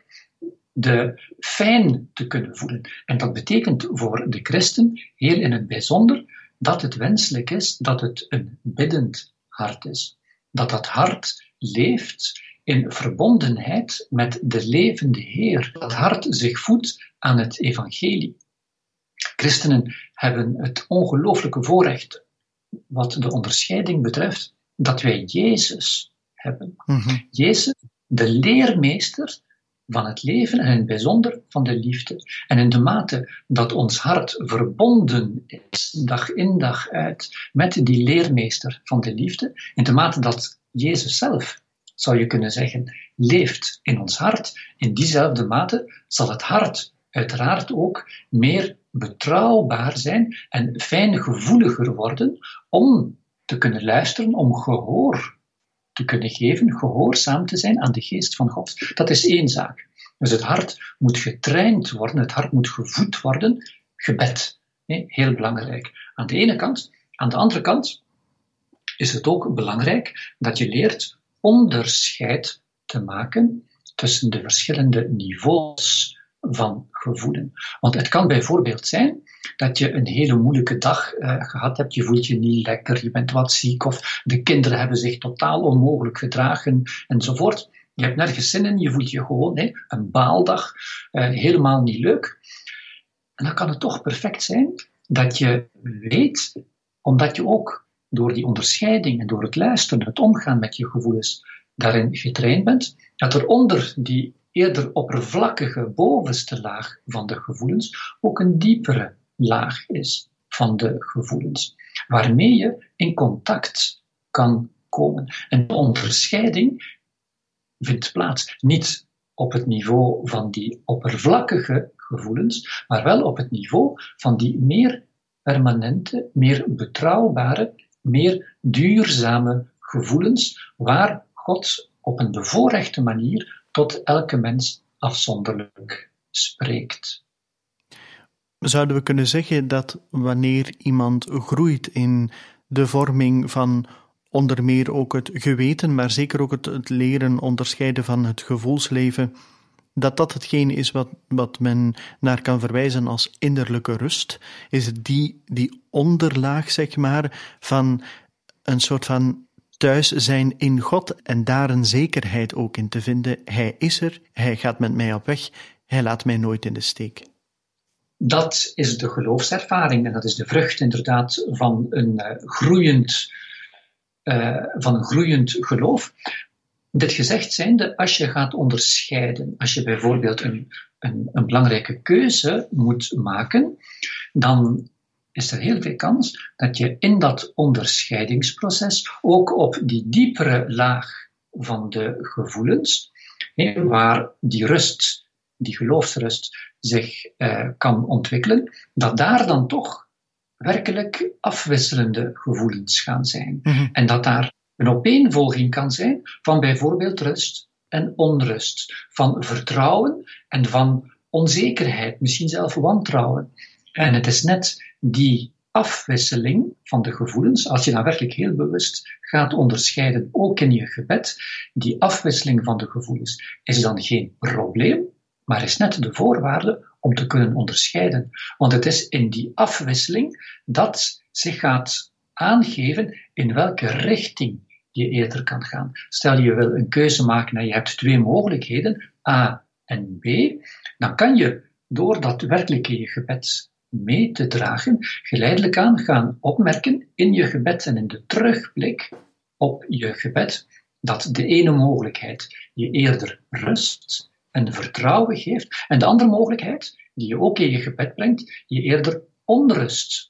de fijn te kunnen voelen. En dat betekent voor de christen heel in het bijzonder dat het wenselijk is dat het een biddend hart is. Dat dat hart leeft in verbondenheid met de levende Heer. Dat hart zich voedt aan het evangelie. Christenen hebben het ongelooflijke voorrecht, wat de onderscheiding betreft, dat wij Jezus hebben. Mm-hmm. Jezus, de leermeester van het leven en in het bijzonder van de liefde. En in de mate dat ons hart verbonden is, dag in dag uit, met die leermeester van de liefde, in de mate dat Jezus zelf, zou je kunnen zeggen, leeft in ons hart, in diezelfde mate zal het hart uiteraard ook meer betrouwbaar zijn en fijngevoeliger worden om te kunnen luisteren, om gehoor te kunnen geven, gehoorzaam te zijn aan de geest van God. Dat is 1 zaak. Dus het hart moet getraind worden, het hart moet gevoed worden. Gebed, heel belangrijk. Aan de ene kant. Aan de andere kant is het ook belangrijk dat je leert onderscheid te maken tussen de verschillende niveaus van gevoelen. Want het kan bijvoorbeeld zijn dat je een hele moeilijke dag gehad hebt, je voelt je niet lekker, je bent wat ziek, of de kinderen hebben zich totaal onmogelijk gedragen, enzovoort. Je hebt nergens zin in, je voelt je gewoon een baaldag, helemaal niet leuk. En dan kan het toch perfect zijn dat je weet, omdat je ook door die onderscheiding en door het luisteren, het omgaan met je gevoelens, daarin getraind bent, dat er onder die eerder oppervlakkige bovenste laag van de gevoelens ook een diepere laag is van de gevoelens, waarmee je in contact kan komen. En de onderscheiding vindt plaats niet op het niveau van die oppervlakkige gevoelens, maar wel op het niveau van die meer permanente, meer betrouwbare, meer duurzame gevoelens, waar God op een bevoorrechte manier tot elke mens afzonderlijk spreekt. Zouden we kunnen zeggen dat wanneer iemand groeit in de vorming van onder meer ook het geweten, maar zeker ook het leren onderscheiden van het gevoelsleven, dat hetgeen is wat men naar kan verwijzen als innerlijke rust? Is het die onderlaag, zeg maar, van een soort van thuis zijn in God en daar een zekerheid ook in te vinden. Hij is er, hij gaat met mij op weg, hij laat mij nooit in de steek. Dat is de geloofservaring en dat is de vrucht inderdaad van een groeiend geloof. Dit gezegd zijnde, als je gaat onderscheiden, als je bijvoorbeeld een belangrijke keuze moet maken, dan is er heel veel kans dat je in dat onderscheidingsproces ook op die diepere laag van de gevoelens, waar die rust die geloofsrust zich kan ontwikkelen, dat daar dan toch werkelijk afwisselende gevoelens gaan zijn. Mm-hmm. En dat daar een opeenvolging kan zijn van bijvoorbeeld rust en onrust, van vertrouwen en van onzekerheid, misschien zelfs wantrouwen. En het is net die afwisseling van de gevoelens, als je dan werkelijk heel bewust gaat onderscheiden, ook in je gebed, die afwisseling van de gevoelens is dan geen probleem, maar is net de voorwaarde om te kunnen onderscheiden. Want het is in die afwisseling dat zich gaat aangeven in welke richting je eerder kan gaan. Stel je wil een keuze maken en je hebt 2 mogelijkheden, A en B, dan kan je door dat werkelijk in je gebed mee te dragen, geleidelijk aan gaan opmerken in je gebed en in de terugblik op je gebed, dat de ene mogelijkheid je eerder rust en vertrouwen geeft, en de andere mogelijkheid, die je ook in je gebed brengt, je eerder onrust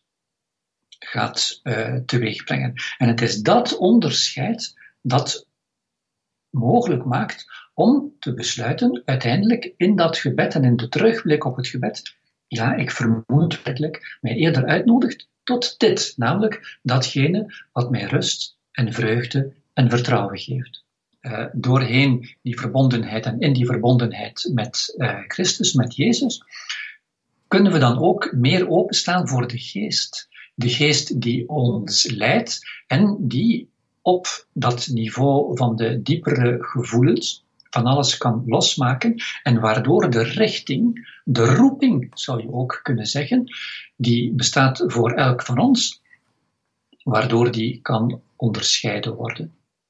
gaat teweegbrengen. En het is dat onderscheid dat mogelijk maakt om te besluiten, uiteindelijk in dat gebed en in de terugblik op het gebed, ja, ik vermoed werkelijk, mij eerder uitnodigt tot dit, namelijk datgene wat mij rust en vreugde en vertrouwen geeft. Doorheen die verbondenheid en in die verbondenheid met Christus, met Jezus, kunnen we dan ook meer openstaan voor de geest. De geest die ons leidt en die op dat niveau van de diepere gevoelens van alles kan losmaken en waardoor de richting, de roeping zou je ook kunnen zeggen, die bestaat voor elk van ons, waardoor die kan onderscheiden worden.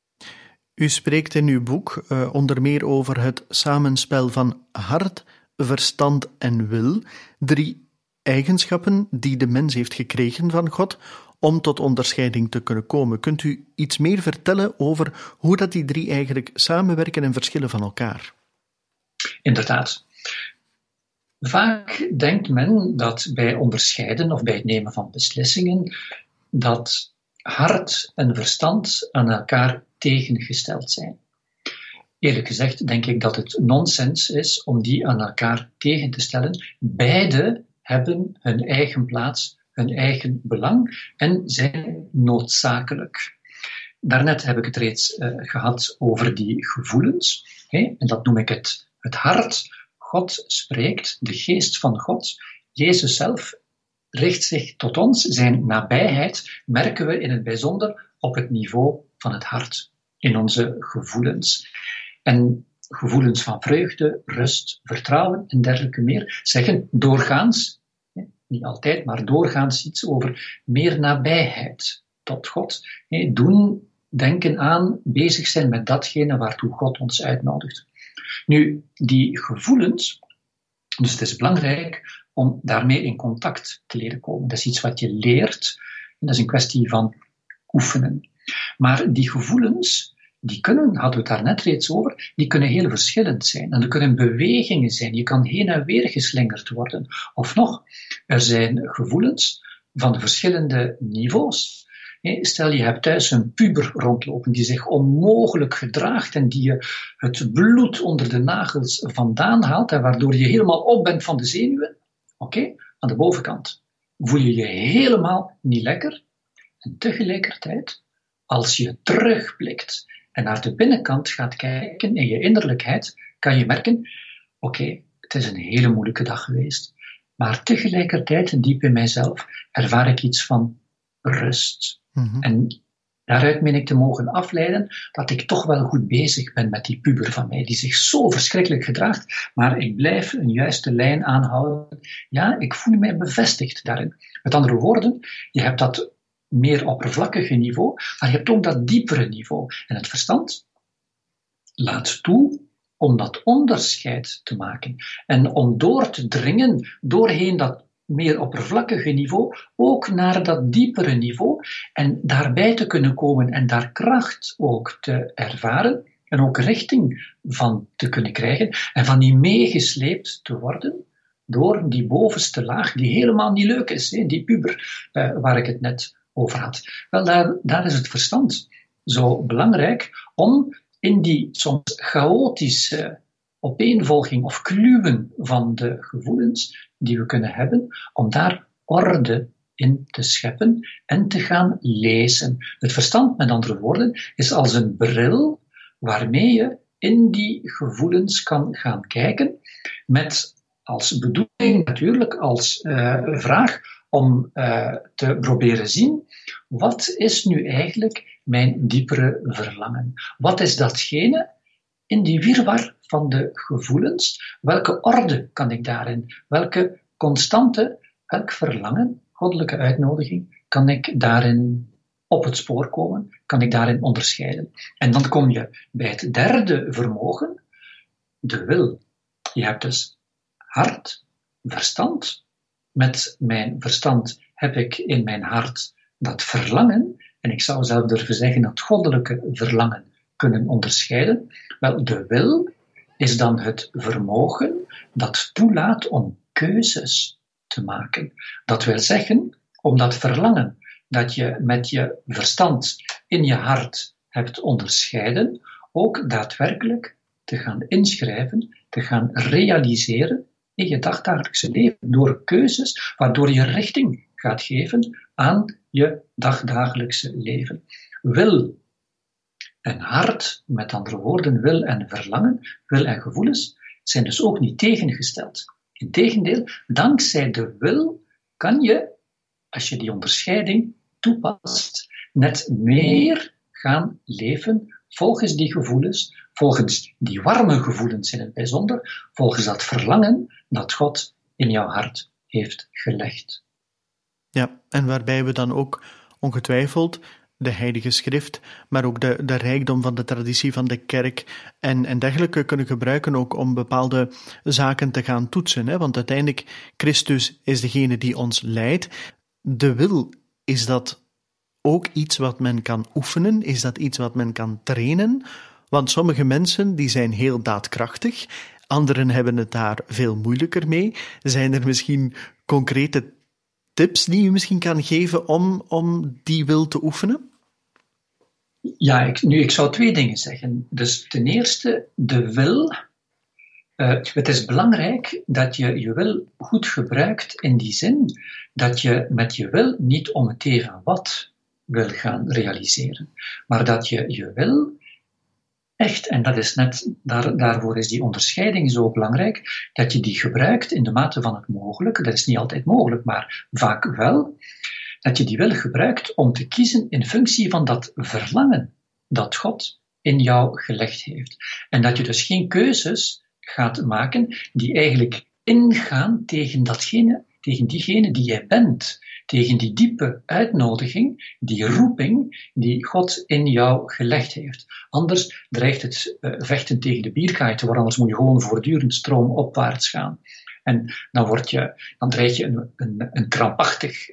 U spreekt in uw boek onder meer over het samenspel van hart, verstand en wil, 3 eigenschappen die de mens heeft gekregen van God om tot onderscheiding te kunnen komen. Kunt u iets meer vertellen over hoe dat die 3 eigenlijk samenwerken en verschillen van elkaar? Inderdaad. Vaak denkt men dat bij onderscheiden of bij het nemen van beslissingen dat hart en verstand aan elkaar tegengesteld zijn. Eerlijk gezegd denk ik dat het nonsens is om die aan elkaar tegen te stellen. Beide hebben hun eigen plaats, hun eigen belang en zijn noodzakelijk. Daarnet heb ik het reeds gehad over die gevoelens. En dat noem ik het hart. God spreekt, de geest van God. Jezus zelf richt zich tot ons. Zijn nabijheid merken we in het bijzonder op het niveau van het hart. In onze gevoelens. En gevoelens van vreugde, rust, vertrouwen en dergelijke meer zeggen doorgaans, niet altijd, maar doorgaans iets over meer nabijheid tot God. Doen, denken aan, bezig zijn met datgene waartoe God ons uitnodigt. Nu, die gevoelens, dus het is belangrijk om daarmee in contact te leren komen. Dat is iets wat je leert, en dat is een kwestie van oefenen. Maar die gevoelens, die kunnen, hadden we het daar net reeds over, die kunnen heel verschillend zijn. En er kunnen bewegingen zijn. Je kan heen en weer geslingerd worden. Of nog, er zijn gevoelens van verschillende niveaus. Stel, je hebt thuis een puber rondlopen die zich onmogelijk gedraagt en die je het bloed onder de nagels vandaan haalt en waardoor je helemaal op bent van de zenuwen. Oké, aan de bovenkant voel je je helemaal niet lekker. En tegelijkertijd, als je terugblikt en naar de binnenkant gaat kijken in je innerlijkheid, kan je merken, oké, het is een hele moeilijke dag geweest. Maar tegelijkertijd, diep in mijzelf, ervaar ik iets van rust. Mm-hmm. En daaruit meen ik te mogen afleiden dat ik toch wel goed bezig ben met die puber van mij, die zich zo verschrikkelijk gedraagt, maar ik blijf een juiste lijn aanhouden. Ja, ik voel mij bevestigd daarin. Met andere woorden, je hebt dat meer oppervlakkige niveau, maar je hebt ook dat diepere niveau. En het verstand laat toe om dat onderscheid te maken en om door te dringen doorheen dat meer oppervlakkige niveau, ook naar dat diepere niveau en daarbij te kunnen komen en daar kracht ook te ervaren en ook richting van te kunnen krijgen en van die meegesleept te worden door die bovenste laag die helemaal niet leuk is, die puber waar ik het net over had. Wel, daar is het verstand zo belangrijk om in die soms chaotische opeenvolging of kluwen van de gevoelens die we kunnen hebben, om daar orde in te scheppen en te gaan lezen. Het verstand, met andere woorden, is als een bril waarmee je in die gevoelens kan gaan kijken, met als bedoeling natuurlijk, als vraag om te proberen zien, wat is nu eigenlijk mijn diepere verlangen? Wat is datgene in die wirwar van de gevoelens? Welke orde kan ik daarin? Welke constante, welk verlangen, goddelijke uitnodiging, kan ik daarin op het spoor komen? Kan ik daarin onderscheiden? En dan kom je bij het derde vermogen, de wil. Je hebt dus hart, verstand. Met mijn verstand heb ik in mijn hart dat verlangen, en ik zou zelf durven zeggen dat goddelijke verlangen kunnen onderscheiden. Wel, de wil is dan het vermogen dat toelaat om keuzes te maken. Dat wil zeggen, om dat verlangen dat je met je verstand in je hart hebt onderscheiden, ook daadwerkelijk te gaan inschrijven, te gaan realiseren in je dagdagelijkse leven, door keuzes waardoor je richting gaat geven aan je dagdagelijkse leven. Wil en hart, met andere woorden, wil en verlangen, wil en gevoelens, zijn dus ook niet tegengesteld. Integendeel, dankzij de wil kan je, als je die onderscheiding toepast, net meer gaan leven volgens die gevoelens, volgens die warme gevoelens in het bijzonder, volgens dat verlangen dat God in jouw hart heeft gelegd. Ja, en waarbij we dan ook ongetwijfeld de Heilige Schrift, maar ook de rijkdom van de traditie van de kerk en dergelijke kunnen gebruiken ook om bepaalde zaken te gaan toetsen. Hè? Want uiteindelijk, Christus is degene die ons leidt. De wil, is dat ook iets wat men kan oefenen? Is dat iets wat men kan trainen? Want sommige mensen die zijn heel daadkrachtig, anderen hebben het daar veel moeilijker mee. Zijn er misschien concrete tips die u misschien kan geven om die wil te oefenen? Ja, ik zou twee dingen zeggen. Dus ten eerste, de wil. Het is belangrijk dat je je wil goed gebruikt in die zin dat je met je wil niet om het even wat wil gaan realiseren, maar dat je je wil echt, en dat is net, daarvoor is die onderscheiding zo belangrijk, dat je die gebruikt in de mate van het mogelijke. Dat is niet altijd mogelijk, maar vaak wel. Dat je die wil gebruikt om te kiezen in functie van dat verlangen dat God in jou gelegd heeft. En dat je dus geen keuzes gaat maken die eigenlijk ingaan tegen diegene die jij bent. Tegen die diepe uitnodiging, die roeping die God in jou gelegd heeft. Anders dreigt het vechten tegen de bierkaai te worden, anders moet je gewoon voortdurend stroomopwaarts gaan. En dan dreig je een krampachtig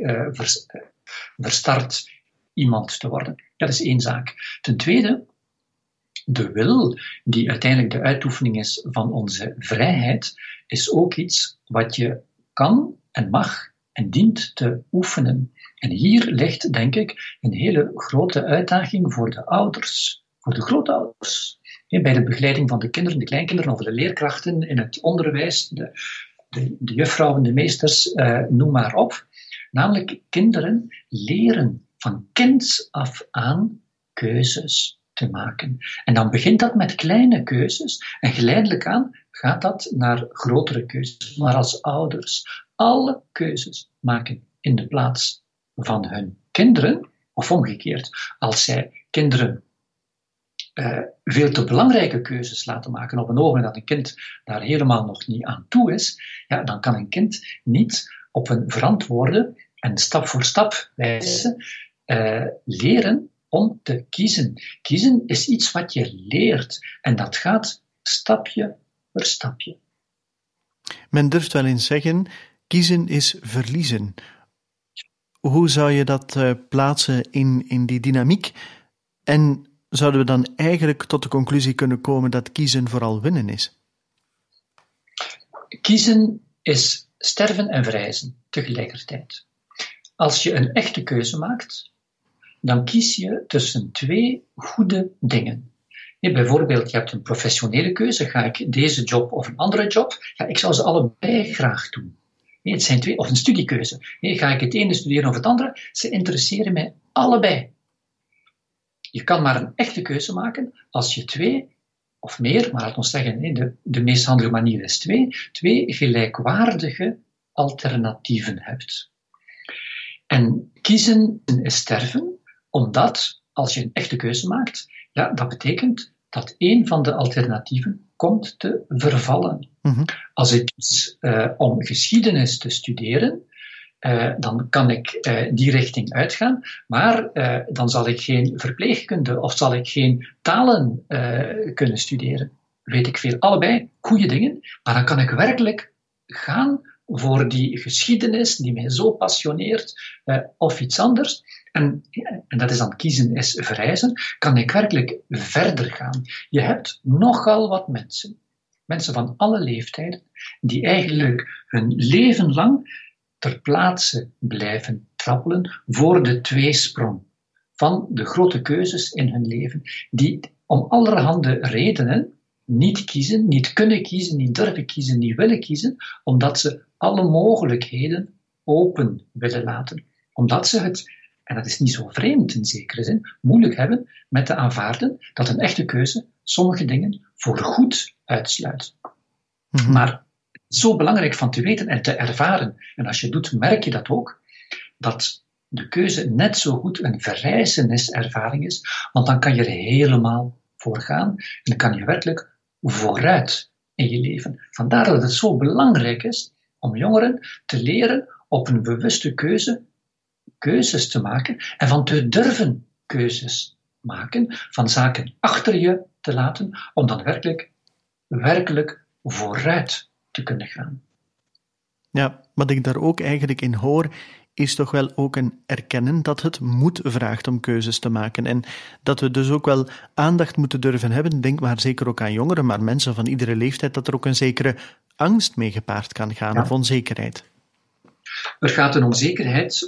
verstart iemand te worden. Dat is één zaak. Ten tweede, de wil, die uiteindelijk de uitoefening is van onze vrijheid, is ook iets wat je kan en mag en dient te oefenen. En hier ligt, denk ik, een hele grote uitdaging voor de ouders, voor de grootouders. Bij de begeleiding van de kinderen, de kleinkinderen of de leerkrachten in het onderwijs, de juffrouwen, de meesters, noem maar op. Namelijk, kinderen leren van kinds af aan keuzes te maken. En dan begint dat met kleine keuzes en geleidelijk aan gaat dat naar grotere keuzes. Maar als ouders alle keuzes maken in de plaats van hun kinderen, of omgekeerd, als zij kinderen veel te belangrijke keuzes laten maken op een ogenblik dat een kind daar helemaal nog niet aan toe is, ja, dan kan een kind niet op een verantwoorde en stap voor stap wijze leren om te kiezen. Kiezen is iets wat je leert en dat gaat stapje per stapje. Men durft wel eens zeggen, kiezen is verliezen. Hoe zou je dat plaatsen in die dynamiek? En zouden we dan eigenlijk tot de conclusie kunnen komen dat kiezen vooral winnen is? Kiezen is sterven en verrijzen tegelijkertijd. Als je een echte keuze maakt, dan kies je tussen twee goede dingen. Bijvoorbeeld, je hebt een professionele keuze. Ga ik deze job of een andere job? Ja, ik zou ze allebei graag doen. Het zijn twee, of een studiekeuze. Ga ik het ene studeren of het andere? Ze interesseren mij allebei. Je kan maar een echte keuze maken als je 2 of meer, maar laten we zeggen, de meest handige manier is 2 gelijkwaardige alternatieven hebt. En kiezen is sterven, omdat als je een echte keuze maakt, ja, dat betekent dat één van de alternatieven komt te vervallen. Mm-hmm. Als ik kies om geschiedenis te studeren, dan kan ik die richting uitgaan, maar dan zal ik geen verpleegkunde of zal ik geen talen kunnen studeren. Weet ik veel, allebei goede dingen, maar dan kan ik werkelijk gaan voor die geschiedenis die mij zo passioneert, of iets anders. En dat is dan kiezen is verrijzen, kan ik werkelijk verder gaan. Je hebt nogal wat mensen van alle leeftijden, die eigenlijk hun leven lang ter plaatse blijven trappelen voor de tweesprong van de grote keuzes in hun leven, die om allerhande redenen niet kiezen, niet kunnen kiezen, niet durven kiezen, niet willen kiezen, omdat ze alle mogelijkheden open willen laten. Omdat ze het, en dat is niet zo vreemd in zekere zin, moeilijk hebben met te aanvaarden dat een echte keuze sommige dingen voorgoed uitsluit. Mm-hmm. Maar het is zo belangrijk van te weten en te ervaren, en als je het doet, merk je dat ook, dat de keuze net zo goed een verrijzeniservaring is, want dan kan je er helemaal voor gaan en dan kan je werkelijk vooruit in je leven. Vandaar dat het zo belangrijk is om jongeren te leren op een bewuste keuzes te maken en van te durven keuzes maken, van zaken achter je te laten, om dan werkelijk vooruit te kunnen gaan. Ja, wat ik daar ook eigenlijk in hoor, is toch wel ook een erkennen dat het moed vraagt om keuzes te maken. En dat we dus ook wel aandacht moeten durven hebben, denk maar zeker ook aan jongeren, maar mensen van iedere leeftijd, dat er ook een zekere angst mee gepaard kan gaan, of onzekerheid. Er gaat een onzekerheid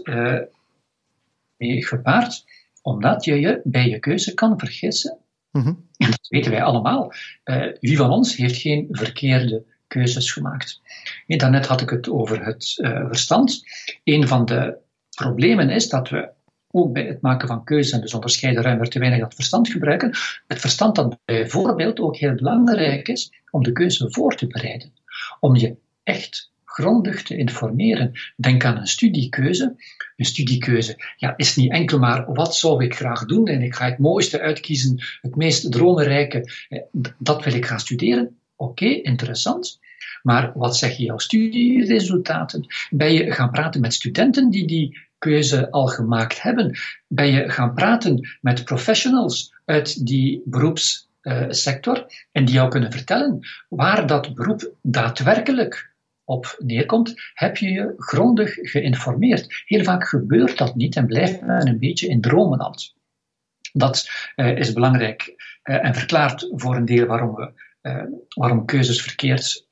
mee gepaard, omdat je je bij je keuze kan vergissen. Mm-hmm. En dat weten wij allemaal. Wie van ons heeft geen verkeerde keuzes gemaakt? Daarnet had ik het over het verstand. Een van de problemen is dat we ook bij het maken van keuzes, en dus onderscheiden ruimer te weinig dat verstand gebruiken, het verstand dat bijvoorbeeld ook heel belangrijk is om de keuze voor te bereiden. Om je echt grondig te informeren. Denk aan een studiekeuze. Een studiekeuze is niet enkel maar wat zou ik graag doen en ik ga het mooiste uitkiezen, het meest dromenrijke, dat wil ik gaan studeren. Oké, interessant. Maar wat zeggen jouw studieresultaten? Ben je gaan praten met studenten die keuze al gemaakt hebben? Ben je gaan praten met professionals uit die beroepssector en die jou kunnen vertellen waar dat beroep daadwerkelijk op neerkomt? Heb je je grondig geïnformeerd? Heel vaak gebeurt dat niet en blijft men een beetje in dromenland. Dat is belangrijk en verklaart voor een deel waarom keuzes verkeerd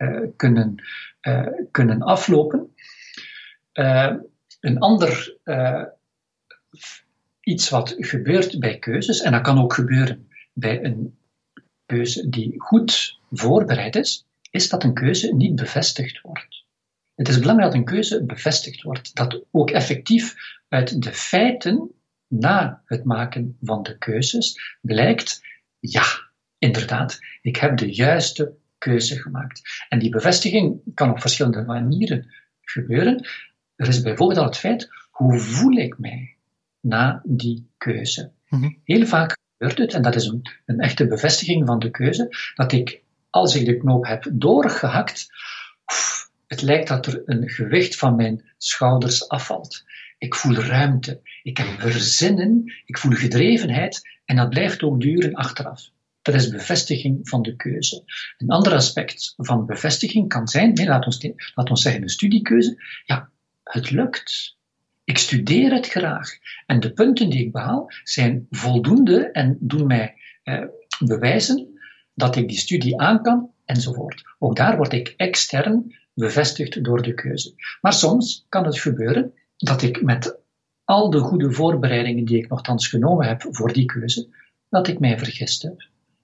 kunnen aflopen. Een ander iets wat gebeurt bij keuzes, en dat kan ook gebeuren bij een keuze die goed voorbereid is dat een keuze niet bevestigd wordt. Het is belangrijk dat een keuze bevestigd wordt, dat ook effectief uit de feiten na het maken van de keuzes blijkt, ja, inderdaad, ik heb de juiste keuze gemaakt. En die bevestiging kan op verschillende manieren gebeuren. Er is bijvoorbeeld al het feit, hoe voel ik mij na die keuze? Mm-hmm. Heel vaak gebeurt het, en dat is een echte bevestiging van de keuze, dat ik, als ik de knoop heb doorgehakt, het lijkt dat er een gewicht van mijn schouders afvalt. Ik voel ruimte, ik heb er zin in, ik voel gedrevenheid en dat blijft ook duren achteraf. Dat is bevestiging van de keuze. Een ander aspect van bevestiging kan zijn, laat ons zeggen een studiekeuze, ja, het lukt. Ik studeer het graag. En de punten die ik behaal zijn voldoende en doen mij bewijzen dat ik die studie aan kan, enzovoort. Ook daar word ik extern bevestigd door de keuze. Maar soms kan het gebeuren dat ik met al de goede voorbereidingen die ik nogthans genomen heb voor die keuze, dat ik mij vergist heb.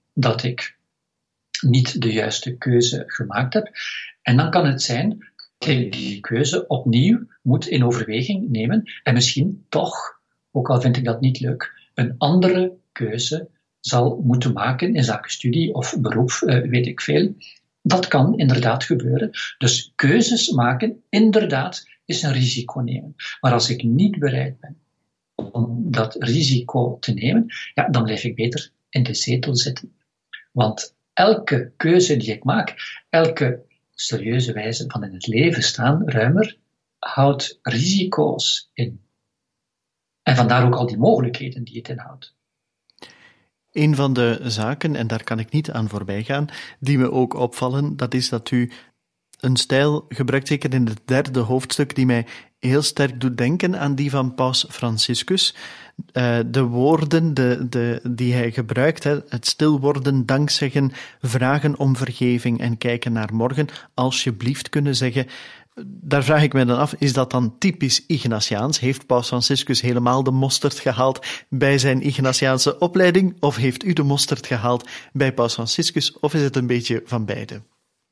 dat ik niet de juiste keuze gemaakt heb. En dan kan het zijn dat ik die keuze opnieuw moet in overweging nemen en misschien toch, ook al vind ik dat niet leuk, een andere keuze zal moeten maken in zaken studie of beroep, weet ik veel. Dat kan inderdaad gebeuren. Dus keuzes maken, inderdaad, is een risico nemen. Maar als ik niet bereid ben om dat risico te nemen, ja, dan blijf ik beter in de zetel zitten. Want elke keuze die ik maak, elke serieuze wijze van in het leven staan, ruimer, houdt risico's in. En vandaar ook al die mogelijkheden die het inhoudt. Een van de zaken, en daar kan ik niet aan voorbij gaan, die me ook opvallen, dat is dat u een stijl gebruikt, zeker in het 3e hoofdstuk, die mij heel sterk doet denken aan die van Paus Franciscus. De woorden die hij gebruikt, het stil worden, dankzeggen, vragen om vergeving en kijken naar morgen, alsjeblieft kunnen zeggen. Daar vraag ik me dan af, is dat dan typisch Ignatiaans? Heeft Paus Franciscus helemaal de mosterd gehaald bij zijn Ignatiaanse opleiding? Of heeft u de mosterd gehaald bij Paus Franciscus? Of is het een beetje van beide?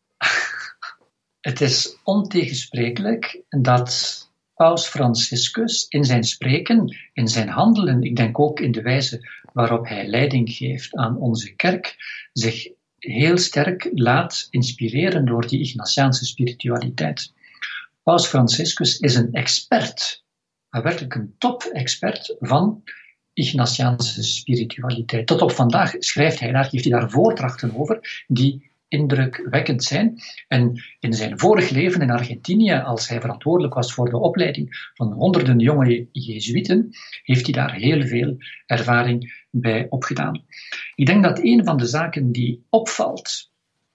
Het is ontegensprekelijk dat Paus Franciscus in zijn spreken, in zijn handelen, ik denk ook in de wijze waarop hij leiding geeft aan onze kerk, zich heel sterk laat inspireren door die Ignatiaanse spiritualiteit. Paus Franciscus is een expert, maar werkelijk een top-expert van Ignatiaanse spiritualiteit. Tot op vandaag schrijft hij daar, geeft hij daar voordrachten over, die indrukwekkend zijn. En in zijn vorig leven in Argentinië, als hij verantwoordelijk was voor de opleiding van honderden jonge Jezuïeten, heeft hij daar heel veel ervaring bij opgedaan. Ik denk dat een van de zaken die opvalt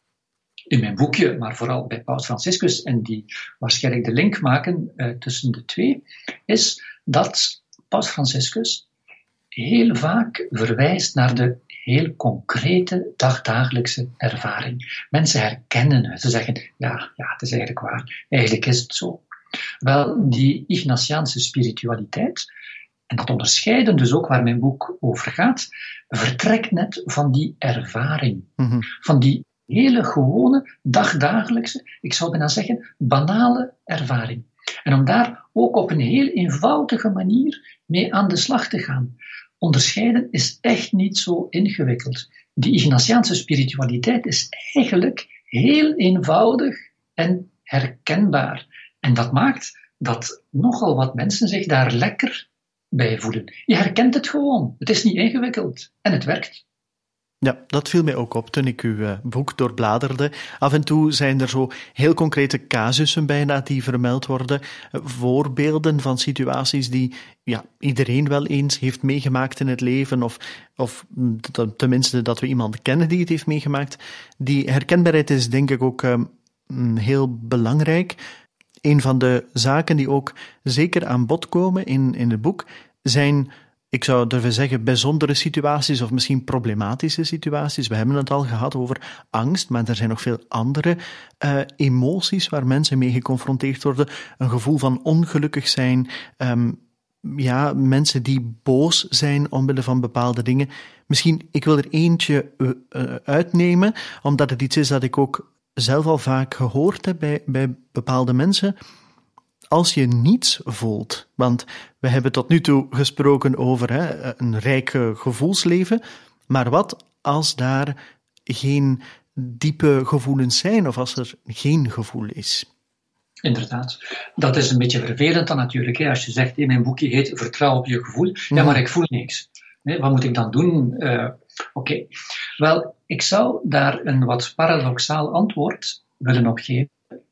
in mijn boekje, maar vooral bij Paus Franciscus, en die waarschijnlijk de link maken tussen de twee, is dat Paus Franciscus heel vaak verwijst naar de heel concrete, dagdagelijkse ervaring. Mensen herkennen het. Ze zeggen, ja, het is eigenlijk waar. Eigenlijk is het zo. Wel, die Ignatiaanse spiritualiteit, en dat onderscheiden dus ook waar mijn boek over gaat, vertrekt net van die ervaring. Mm-hmm. Van die hele gewone, dagdagelijkse, ik zou bijna zeggen, banale ervaring. En om daar ook op een heel eenvoudige manier mee aan de slag te gaan. Onderscheiden is echt niet zo ingewikkeld. Die Ignatiaanse spiritualiteit is eigenlijk heel eenvoudig en herkenbaar. En dat maakt dat nogal wat mensen zich daar lekker bij voelen. Je herkent het gewoon. Het is niet ingewikkeld. En het werkt. Ja, dat viel mij ook op toen ik uw boek doorbladerde. Af en toe zijn er zo heel concrete casussen bijna die vermeld worden. Voorbeelden van situaties die iedereen wel eens heeft meegemaakt in het leven. Of tenminste dat we iemand kennen die het heeft meegemaakt. Die herkenbaarheid is denk ik ook heel belangrijk. Een van de zaken die ook zeker aan bod komen in het boek zijn, ik zou durven zeggen, bijzondere situaties of misschien problematische situaties. We hebben het al gehad over angst, maar er zijn nog veel andere emoties waar mensen mee geconfronteerd worden. Een gevoel van ongelukkig zijn, mensen die boos zijn omwille van bepaalde dingen. Misschien, ik wil er eentje uitnemen, omdat het iets is dat ik ook zelf al vaak gehoord heb bij bepaalde mensen. Als je niets voelt, want we hebben tot nu toe gesproken over een rijk gevoelsleven, maar wat als daar geen diepe gevoelens zijn of als er geen gevoel is? Inderdaad. Dat is een beetje vervelend dan natuurlijk. Als je zegt, mijn boekje heet Vertrouw op je gevoel. Ja, maar ik voel niks. Wat moet ik dan doen? Oké. Wel, ik zou daar een wat paradoxaal antwoord willen op geven.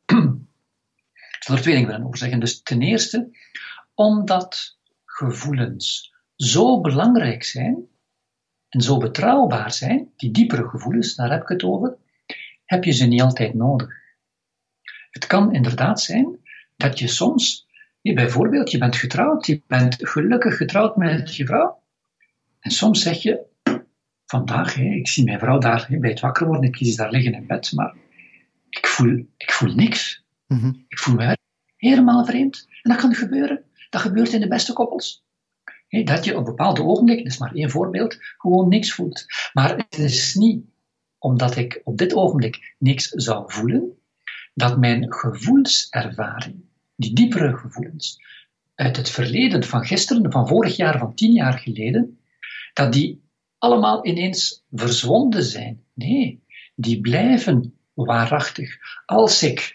Ik zal er twee dingen willen over zeggen. Dus ten eerste, omdat gevoelens zo belangrijk zijn en zo betrouwbaar zijn, die diepere gevoelens, daar heb ik het over, heb je ze niet altijd nodig. Het kan inderdaad zijn dat je soms, bijvoorbeeld, je bent getrouwd, je bent gelukkig getrouwd met je vrouw, en soms zeg je, vandaag, ik zie mijn vrouw daar bij het wakker worden, ik zie ze daar liggen in bed, maar ik voel niks. Mm-hmm. Ik voel me helemaal vreemd. En dat kan gebeuren. Dat gebeurt in de beste koppels. Dat je op een bepaald ogenblik, dat is maar één voorbeeld, gewoon niks voelt. Maar het is niet omdat ik op dit ogenblik niks zou voelen, dat mijn gevoelservaring, die diepere gevoelens, uit het verleden, van gisteren, van vorig jaar, van 10 jaar geleden, dat die allemaal ineens verzwonden zijn. Nee, die blijven waarachtig. Als ik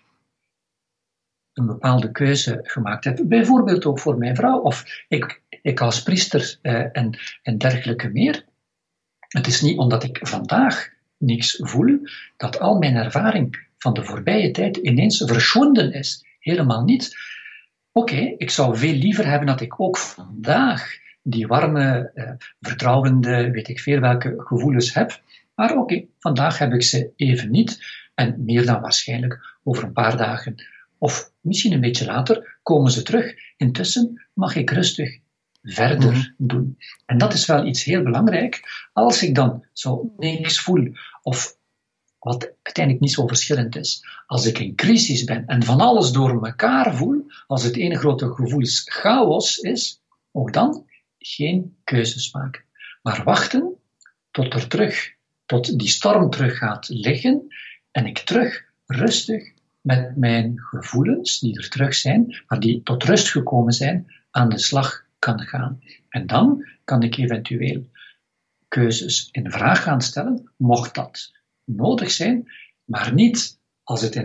een bepaalde keuze gemaakt heb, bijvoorbeeld ook voor mijn vrouw, of ik als priester en dergelijke meer. Het is niet omdat ik vandaag niks voel, dat al mijn ervaring van de voorbije tijd ineens verschwunden is. Helemaal niet. Oké, ik zou veel liever hebben dat ik ook vandaag die warme, vertrouwende, weet ik veel welke gevoelens heb. Maar oké, vandaag heb ik ze even niet. En meer dan waarschijnlijk over een paar dagen, of misschien een beetje later, komen ze terug. Intussen mag ik rustig verder doen. En dat is wel iets heel belangrijk. Als ik dan zo niks voel, of wat uiteindelijk niet zo verschillend is, als ik in crisis ben en van alles door elkaar voel, als het ene grote gevoelschaos is, ook dan geen keuzes maken. Maar wachten tot die storm terug gaat liggen en ik terug rustig met mijn gevoelens, die er terug zijn, maar die tot rust gekomen zijn, aan de slag kan gaan. En dan kan ik eventueel keuzes in vraag gaan stellen, mocht dat nodig zijn, maar niet als het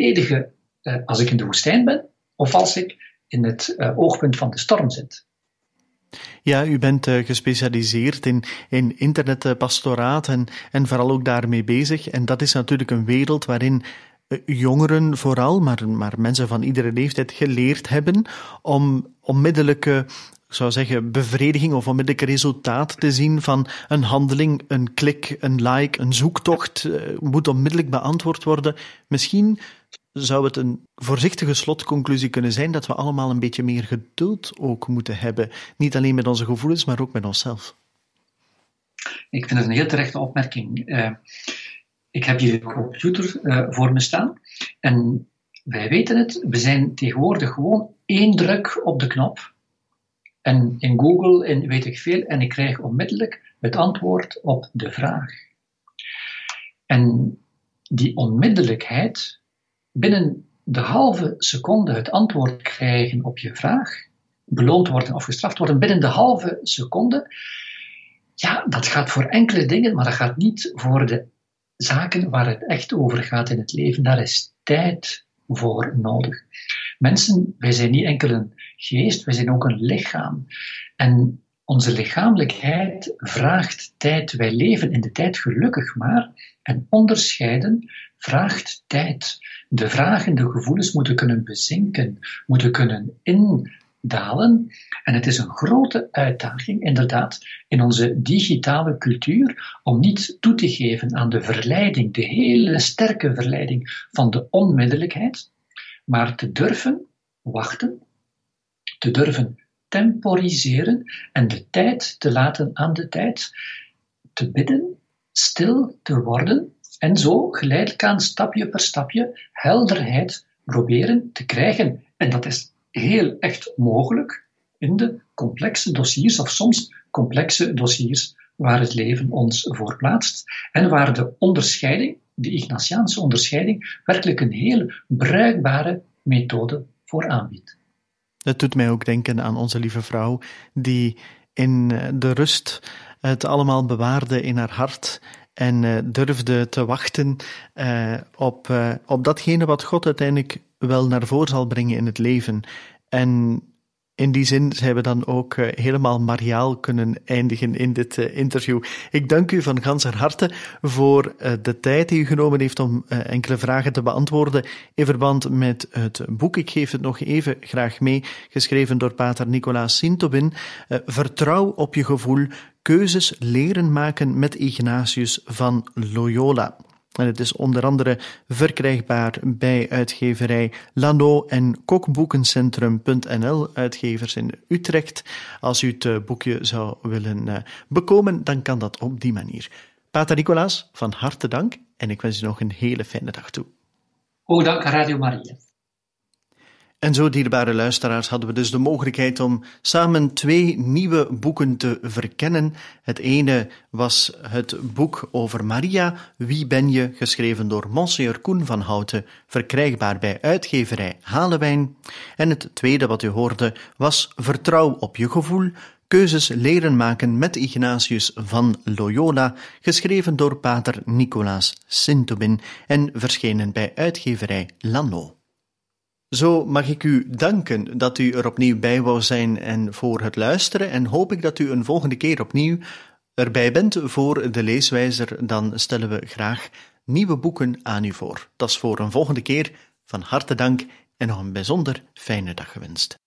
als ik in de woestijn ben, of als ik in het oogpunt van de storm zit. Ja, u bent gespecialiseerd in internetpastoraat en vooral ook daarmee bezig. En dat is natuurlijk een wereld waarin jongeren vooral, maar mensen van iedere leeftijd geleerd hebben om onmiddellijke, ik zou zeggen, bevrediging of onmiddellijke resultaat te zien van een handeling, een klik, een like, een zoektocht, moet onmiddellijk beantwoord worden. Misschien zou het een voorzichtige slotconclusie kunnen zijn dat we allemaal een beetje meer geduld ook moeten hebben. Niet alleen met onze gevoelens, maar ook met onszelf. Ik vind het een heel terechte opmerking. Ik heb hier een computer voor me staan. En wij weten het, we zijn tegenwoordig gewoon 1 druk op de knop. En in Google, en weet ik veel, en ik krijg onmiddellijk het antwoord op de vraag. En die onmiddellijkheid, binnen de halve seconde het antwoord krijgen op je vraag, beloond worden of gestraft worden, binnen de halve seconde, ja, dat gaat voor enkele dingen, maar dat gaat niet voor de zaken waar het echt over gaat in het leven. Daar is tijd voor nodig. Mensen, wij zijn niet enkel een geest, wij zijn ook een lichaam. En onze lichamelijkheid vraagt tijd. Wij leven in de tijd gelukkig maar. En onderscheiden vraagt tijd. De vragen, de gevoelens moeten kunnen bezinken, moeten kunnen indalen. En het is een grote uitdaging, inderdaad, in onze digitale cultuur, om niet toe te geven aan de verleiding, de hele sterke verleiding van de onmiddellijkheid, maar te durven wachten, te durven temporiseren en de tijd te laten aan de tijd, te bidden, stil te worden en zo geleidelijk aan stapje per stapje helderheid proberen te krijgen. En dat is heel echt mogelijk in de complexe dossiers, of soms complexe dossiers waar het leven ons voor plaatst en waar de onderscheiding, de Ignatiaanse onderscheiding, werkelijk een heel bruikbare methode voor aanbiedt. Dat doet mij ook denken aan onze lieve vrouw, die in de rust het allemaal bewaarde in haar hart en durfde te wachten op datgene wat God uiteindelijk wel naar voren zal brengen in het leven. En in die zin zijn we dan ook helemaal mariaal kunnen eindigen in dit interview. Ik dank u van ganser harte voor de tijd die u genomen heeft om enkele vragen te beantwoorden in verband met het boek. Ik geef het nog even graag mee, geschreven door pater Nicolaas Sintobin. Vertrouw op je gevoel, keuzes leren maken met Ignatius van Loyola. En het is onder andere verkrijgbaar bij uitgeverij Lano en kokboekencentrum.nl, uitgevers in Utrecht. Als u het boekje zou willen bekomen, dan kan dat op die manier. Pater Nicolaas, van harte dank en ik wens u nog een hele fijne dag toe. Ook dank aan Radio Maria. En zo, dierbare luisteraars, hadden we dus de mogelijkheid om samen 2 nieuwe boeken te verkennen. Het ene was het boek over Maria, Wie ben je?, geschreven door Monseigneur Koen van Houten, verkrijgbaar bij uitgeverij Halewijn. En het tweede wat u hoorde was Vertrouw op je gevoel, keuzes leren maken met Ignatius van Loyola, geschreven door pater Nicolaas Sintobin en verschenen bij uitgeverij Lano. Zo mag ik u danken dat u er opnieuw bij wou zijn en voor het luisteren, en hoop ik dat u een volgende keer opnieuw erbij bent voor de leeswijzer. Dan stellen we graag nieuwe boeken aan u voor. Dat is voor een volgende keer. Van harte dank en nog een bijzonder fijne dag gewenst.